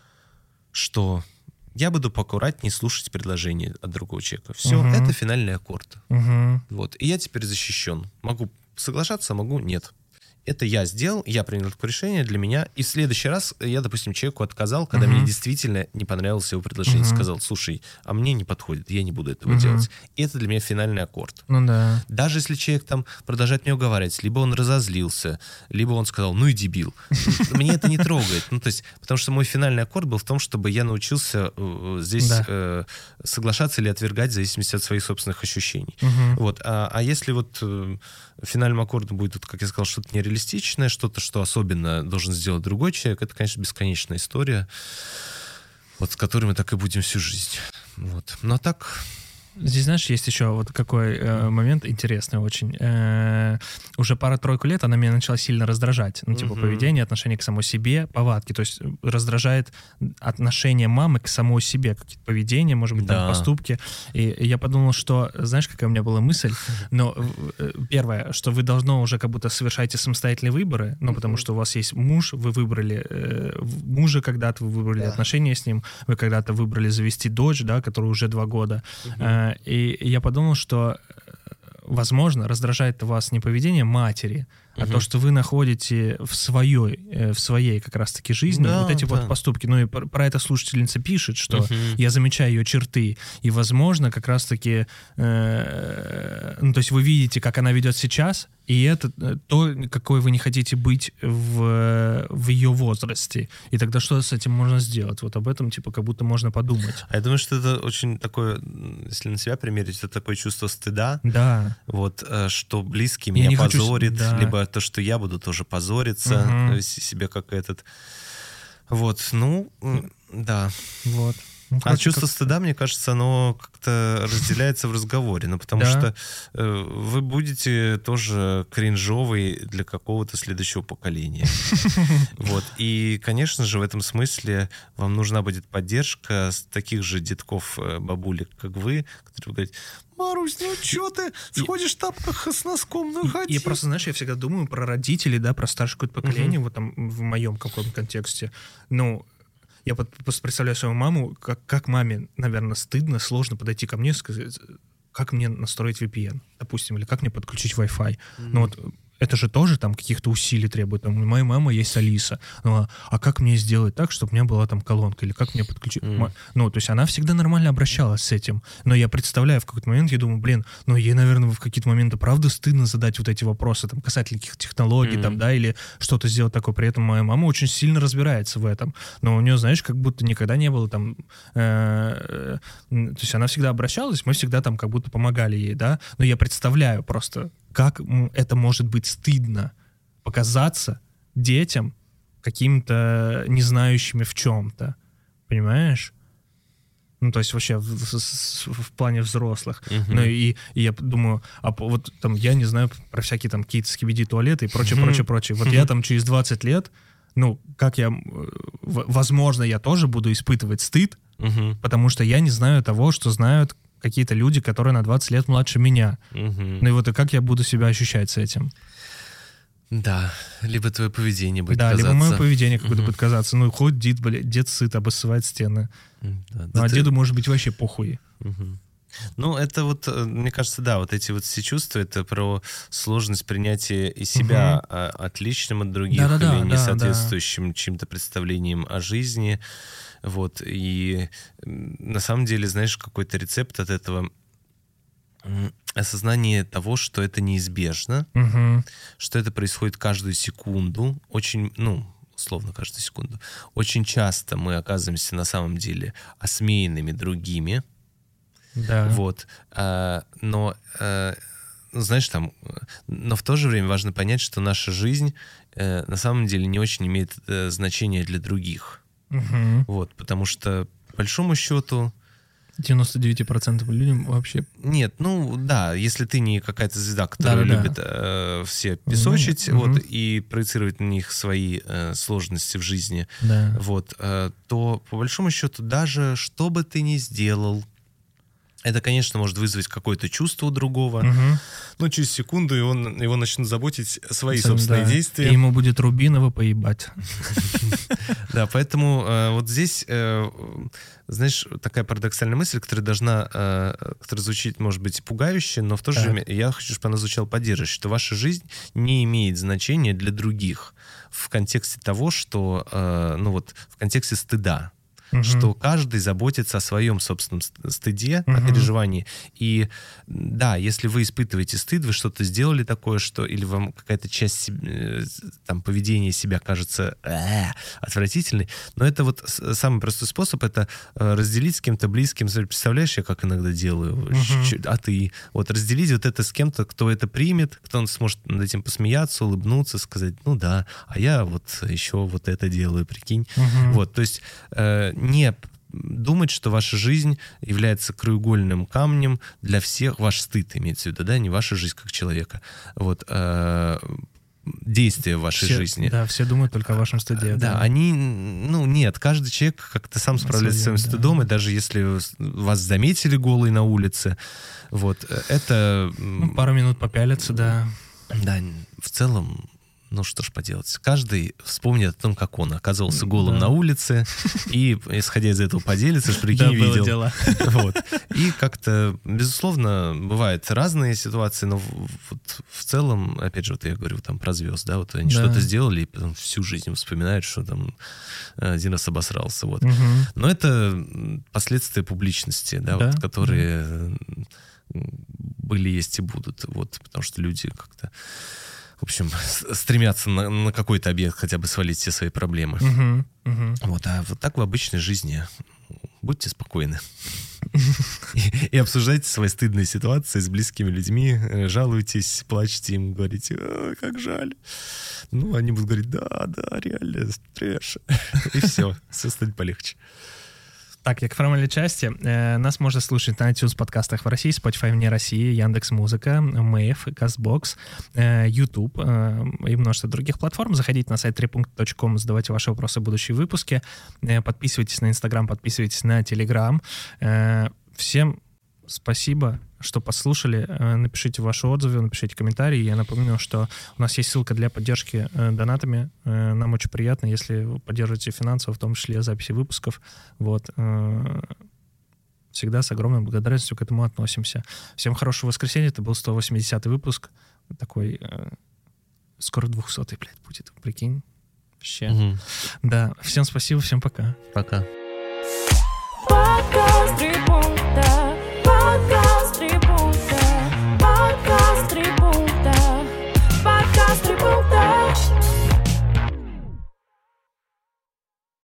что я буду поаккуратнее слушать предложения от другого человека. Все, Мгм. это финальный аккорд. Мгм. Вот. И я теперь защищен. Могу соглашаться, могу нет. это я сделал, я принял такое решение для меня, и в следующий раз я, допустим, человеку отказал, когда uh-huh. мне действительно не понравилось его предложение, uh-huh. сказал, слушай, а мне не подходит, я не буду этого uh-huh. делать. И это для меня финальный аккорд. Ну да. Даже если человек там продолжает меня уговаривать, либо он разозлился, либо он сказал, ну и дебил. Мне это не трогает. Ну, то есть, потому что мой финальный аккорд был в том, чтобы я научился э, здесь да. э, соглашаться или отвергать в зависимости от своих собственных ощущений. Uh-huh. Вот. А, а если вот э, финальным аккордом будет, вот, как я сказал, что-то нереалистичное, что-то, что особенно должен сделать другой человек, это, конечно, бесконечная история, вот с которой мы так и будем всю жизнь. Вот. Но так... Здесь, знаешь, есть еще вот какой э, момент интересный очень. Э, уже пара-тройку лет она меня начала сильно раздражать. Ну, типа, uh-huh. поведение, отношение к самой себе, повадки. То есть раздражает отношение мамы к самой себе, какие-то поведения, может быть, да. там, поступки. И, и я подумал, что, знаешь, какая у меня была мысль? Но э, первое, что вы должно уже как будто совершаете самостоятельные выборы, ну, потому что у вас есть муж, вы выбрали э, мужа когда-то, вы выбрали да. отношения с ним, вы когда-то выбрали завести дочь, да, которая уже два года. Uh-huh. И я подумал, что, возможно, раздражает вас не поведение матери, а uh-huh. то, что вы находите в своей, в своей как раз-таки жизни да, вот эти да. вот поступки. Ну и про, про это слушательница пишет, что uh-huh. я замечаю ее черты, и, возможно, как раз-таки, э, ну то есть вы видите, как она ведет сейчас, и это то, какой вы не хотите быть в, в ее возрасте. И тогда что с этим можно сделать? Вот об этом, типа, как будто можно подумать. А я думаю, что это очень такое, если на себя примерить, это такое чувство стыда. Да. Вот, что близкий меня позорит, хочу... да. либо то, что я буду тоже позориться, угу. вести себя как этот. Вот, ну, да. Вот. Ну, а чувство как... стыда, мне кажется, оно как-то разделяется в разговоре, ну, потому да. что э, вы будете тоже кринжовый для какого-то следующего поколения. Вот. И, конечно же, в этом смысле вам нужна будет поддержка с таких же детков, бабулек, как вы, которые говорят: Марусь, ну что ты сходишь в тапках с носком, ну ходи. И просто, знаешь, я всегда думаю про родителей, да, про старшее какое-то поколение, вот там в моем каком-то контексте. Ну, я просто представляю свою маму, как, как маме, наверное, стыдно, сложно подойти ко мне и сказать, как мне настроить ви пи эн, допустим, или как мне подключить Wi-Fi. Mm-hmm. Ну вот это же тоже там каких-то усилий требует. Там, у моей мамы есть Алиса. Ну, а, а как мне сделать так, чтобы у меня была там колонка? Или как мне подключить? Mm. Ну, то есть она всегда нормально обращалась с этим. Но я представляю, в какой-то момент я думаю, блин, ну ей, наверное, в какие-то моменты правда стыдно задать вот эти вопросы там, касательно каких-то технологий, mm. там, да, или что-то сделать такое. При этом моя мама очень сильно разбирается в этом. Но у нее, знаешь, как будто никогда не было там... Э, э, то есть она всегда обращалась, мы всегда там как будто помогали ей, да. Но я представляю просто, как это может быть стыдно показаться детям каким-то не знающими в чем-то. Понимаешь? Ну, то есть вообще в, в, в плане взрослых. Uh-huh. Ну, и, и я думаю, а вот там я не знаю про всякие там какие-то скибиди-туалеты и прочее, uh-huh. прочее, прочее. Вот uh-huh. я там через двадцать лет, ну, как я... Возможно, я тоже буду испытывать стыд, uh-huh. потому что я не знаю того, что знают какие-то люди, которые на двадцать лет младше меня. Угу. Ну и вот и как я буду себя ощущать с этим? Да, либо твое поведение будет да, казаться. Да, либо мое поведение какое-то угу. будет казаться. Ну, хоть дед, блядь, дед сыт, обоссывает стены. Да, ну, да а ты... деду может быть вообще похуй. Угу. Ну, это вот, мне кажется, да, вот эти вот все чувства, это про сложность принятия и себя угу. отличным от других, да, да, или да, не соответствующим да. чьим-то представлениям о жизни. Вот, и на самом деле, знаешь, какой-то рецепт от этого осознание того, что это неизбежно, угу. что это происходит каждую секунду, очень, ну, условно, каждую секунду. Очень часто мы оказываемся на самом деле осмеянными другими. Да. Вот. А, но, а, ну, знаешь, там, но в то же время важно понять, что наша жизнь а, на самом деле не очень имеет а, значения для других. Угу. Вот, потому что, по большому счету... девяносто девять процентов людям вообще... Нет, ну да, если ты не какая-то звезда, которая да, любит да. Э, все песочить, угу, вот, угу. и проецировать на них свои э, сложности в жизни, да. вот, э, то, по большому счету, даже что бы ты ни сделал, Это, конечно, может вызвать какое-то чувство у другого, Мгм. но через секунду его, его начнут заботить свои Сам, собственные да. действия. И ему будет Рубинова поебать. Да, поэтому э, вот здесь, э, знаешь, такая парадоксальная мысль, которая должна, э, которая звучит, может быть, пугающе, но в то же Так. время я хочу, чтобы она звучала поддерживающе, что ваша жизнь не имеет значения для других в контексте того, что, э, ну вот, в контексте стыда. Мгм. Что каждый заботится о своем собственном ст- стыде, Мгм. о переживании. И да, если вы испытываете стыд, вы что-то сделали такое, что или вам какая-то часть себ- э, там, поведения себя кажется э, отвратительной, но это вот с- самый простой способ — это э, разделить с кем-то близким. Представляешь, я как иногда делаю? Мгм. Ч- А ты? Вот разделить вот это с кем-то, кто это примет, кто сможет над этим посмеяться, улыбнуться, сказать, ну да, а я вот еще вот это делаю, прикинь. Мгм. Вот, то есть э, не думать, что ваша жизнь является краеугольным камнем для всех, ваш стыд имеется в виду, да, не ваша жизнь как человека, вот, э, действия в вашей Все- жизни. Да, все думают только о вашем стыде. Да, они, ну нет, каждый человек как-то сам справляется с своим своем, да. стыдом, и даже если вас заметили голой на улице, вот, э, это... м, Ну, пару минут попялиться, да. Да, в целом, ну что ж поделать. Каждый вспомнит о том, как он оказался голым Да. на улице, и, исходя из этого, поделится, что Да, прикинь, было видел. дело. Вот. И как-то, безусловно, бывают разные ситуации, но в- вот в целом, опять же, вот я говорю там про звезд, да, вот они Да. что-то сделали, и потом всю жизнь вспоминают, что там один раз обосрался, вот. Мгм. Но это м, последствия публичности, да, Да, вот, которые м, были, есть и будут, вот, потому что люди как-то, в общем, с- стремятся на, на какой-то объект хотя бы свалить все свои проблемы. Мгм. Мгм. Вот, а вот так в обычной жизни будьте спокойны. И, и обсуждайте свои стыдные ситуации с близкими людьми, э, жалуйтесь, плачьте им, говорите, «Ой, как жаль». Ну, они будут говорить, да, да, реально, трэш. И все, все станет полегче. Так, як формальнай части, э, нас можна слушаць на iTunes подкастах в России, Spotify вне России, Яндекс.Музыка, Мэйв, Castbox, э, YouTube э, и множество других платформ. Заходите на сайт три пункта точка ком, задавайте ваши вопросы в будущие выпуски, э, подписывайтесь на Instagram, подписывайтесь на Telegram. Э, всем спасибо, что послушали. Э, Напишите ваши отзывы, напишите комментарии. Я напомню, что у нас есть ссылка для поддержки э, донатами. Э, Нам очень приятно, если вы поддерживаете финансово, в том числе записи выпусков. Вот. э, Всегда с огромной благодарностью к этому относимся. Всем хорошего воскресенья. Это был сто восьмидесятый выпуск. Такой э, скоро двухсотый, блядь, будет. Прикинь. Вообще. Мгм. Да. Всем спасибо, всем пока. Пока.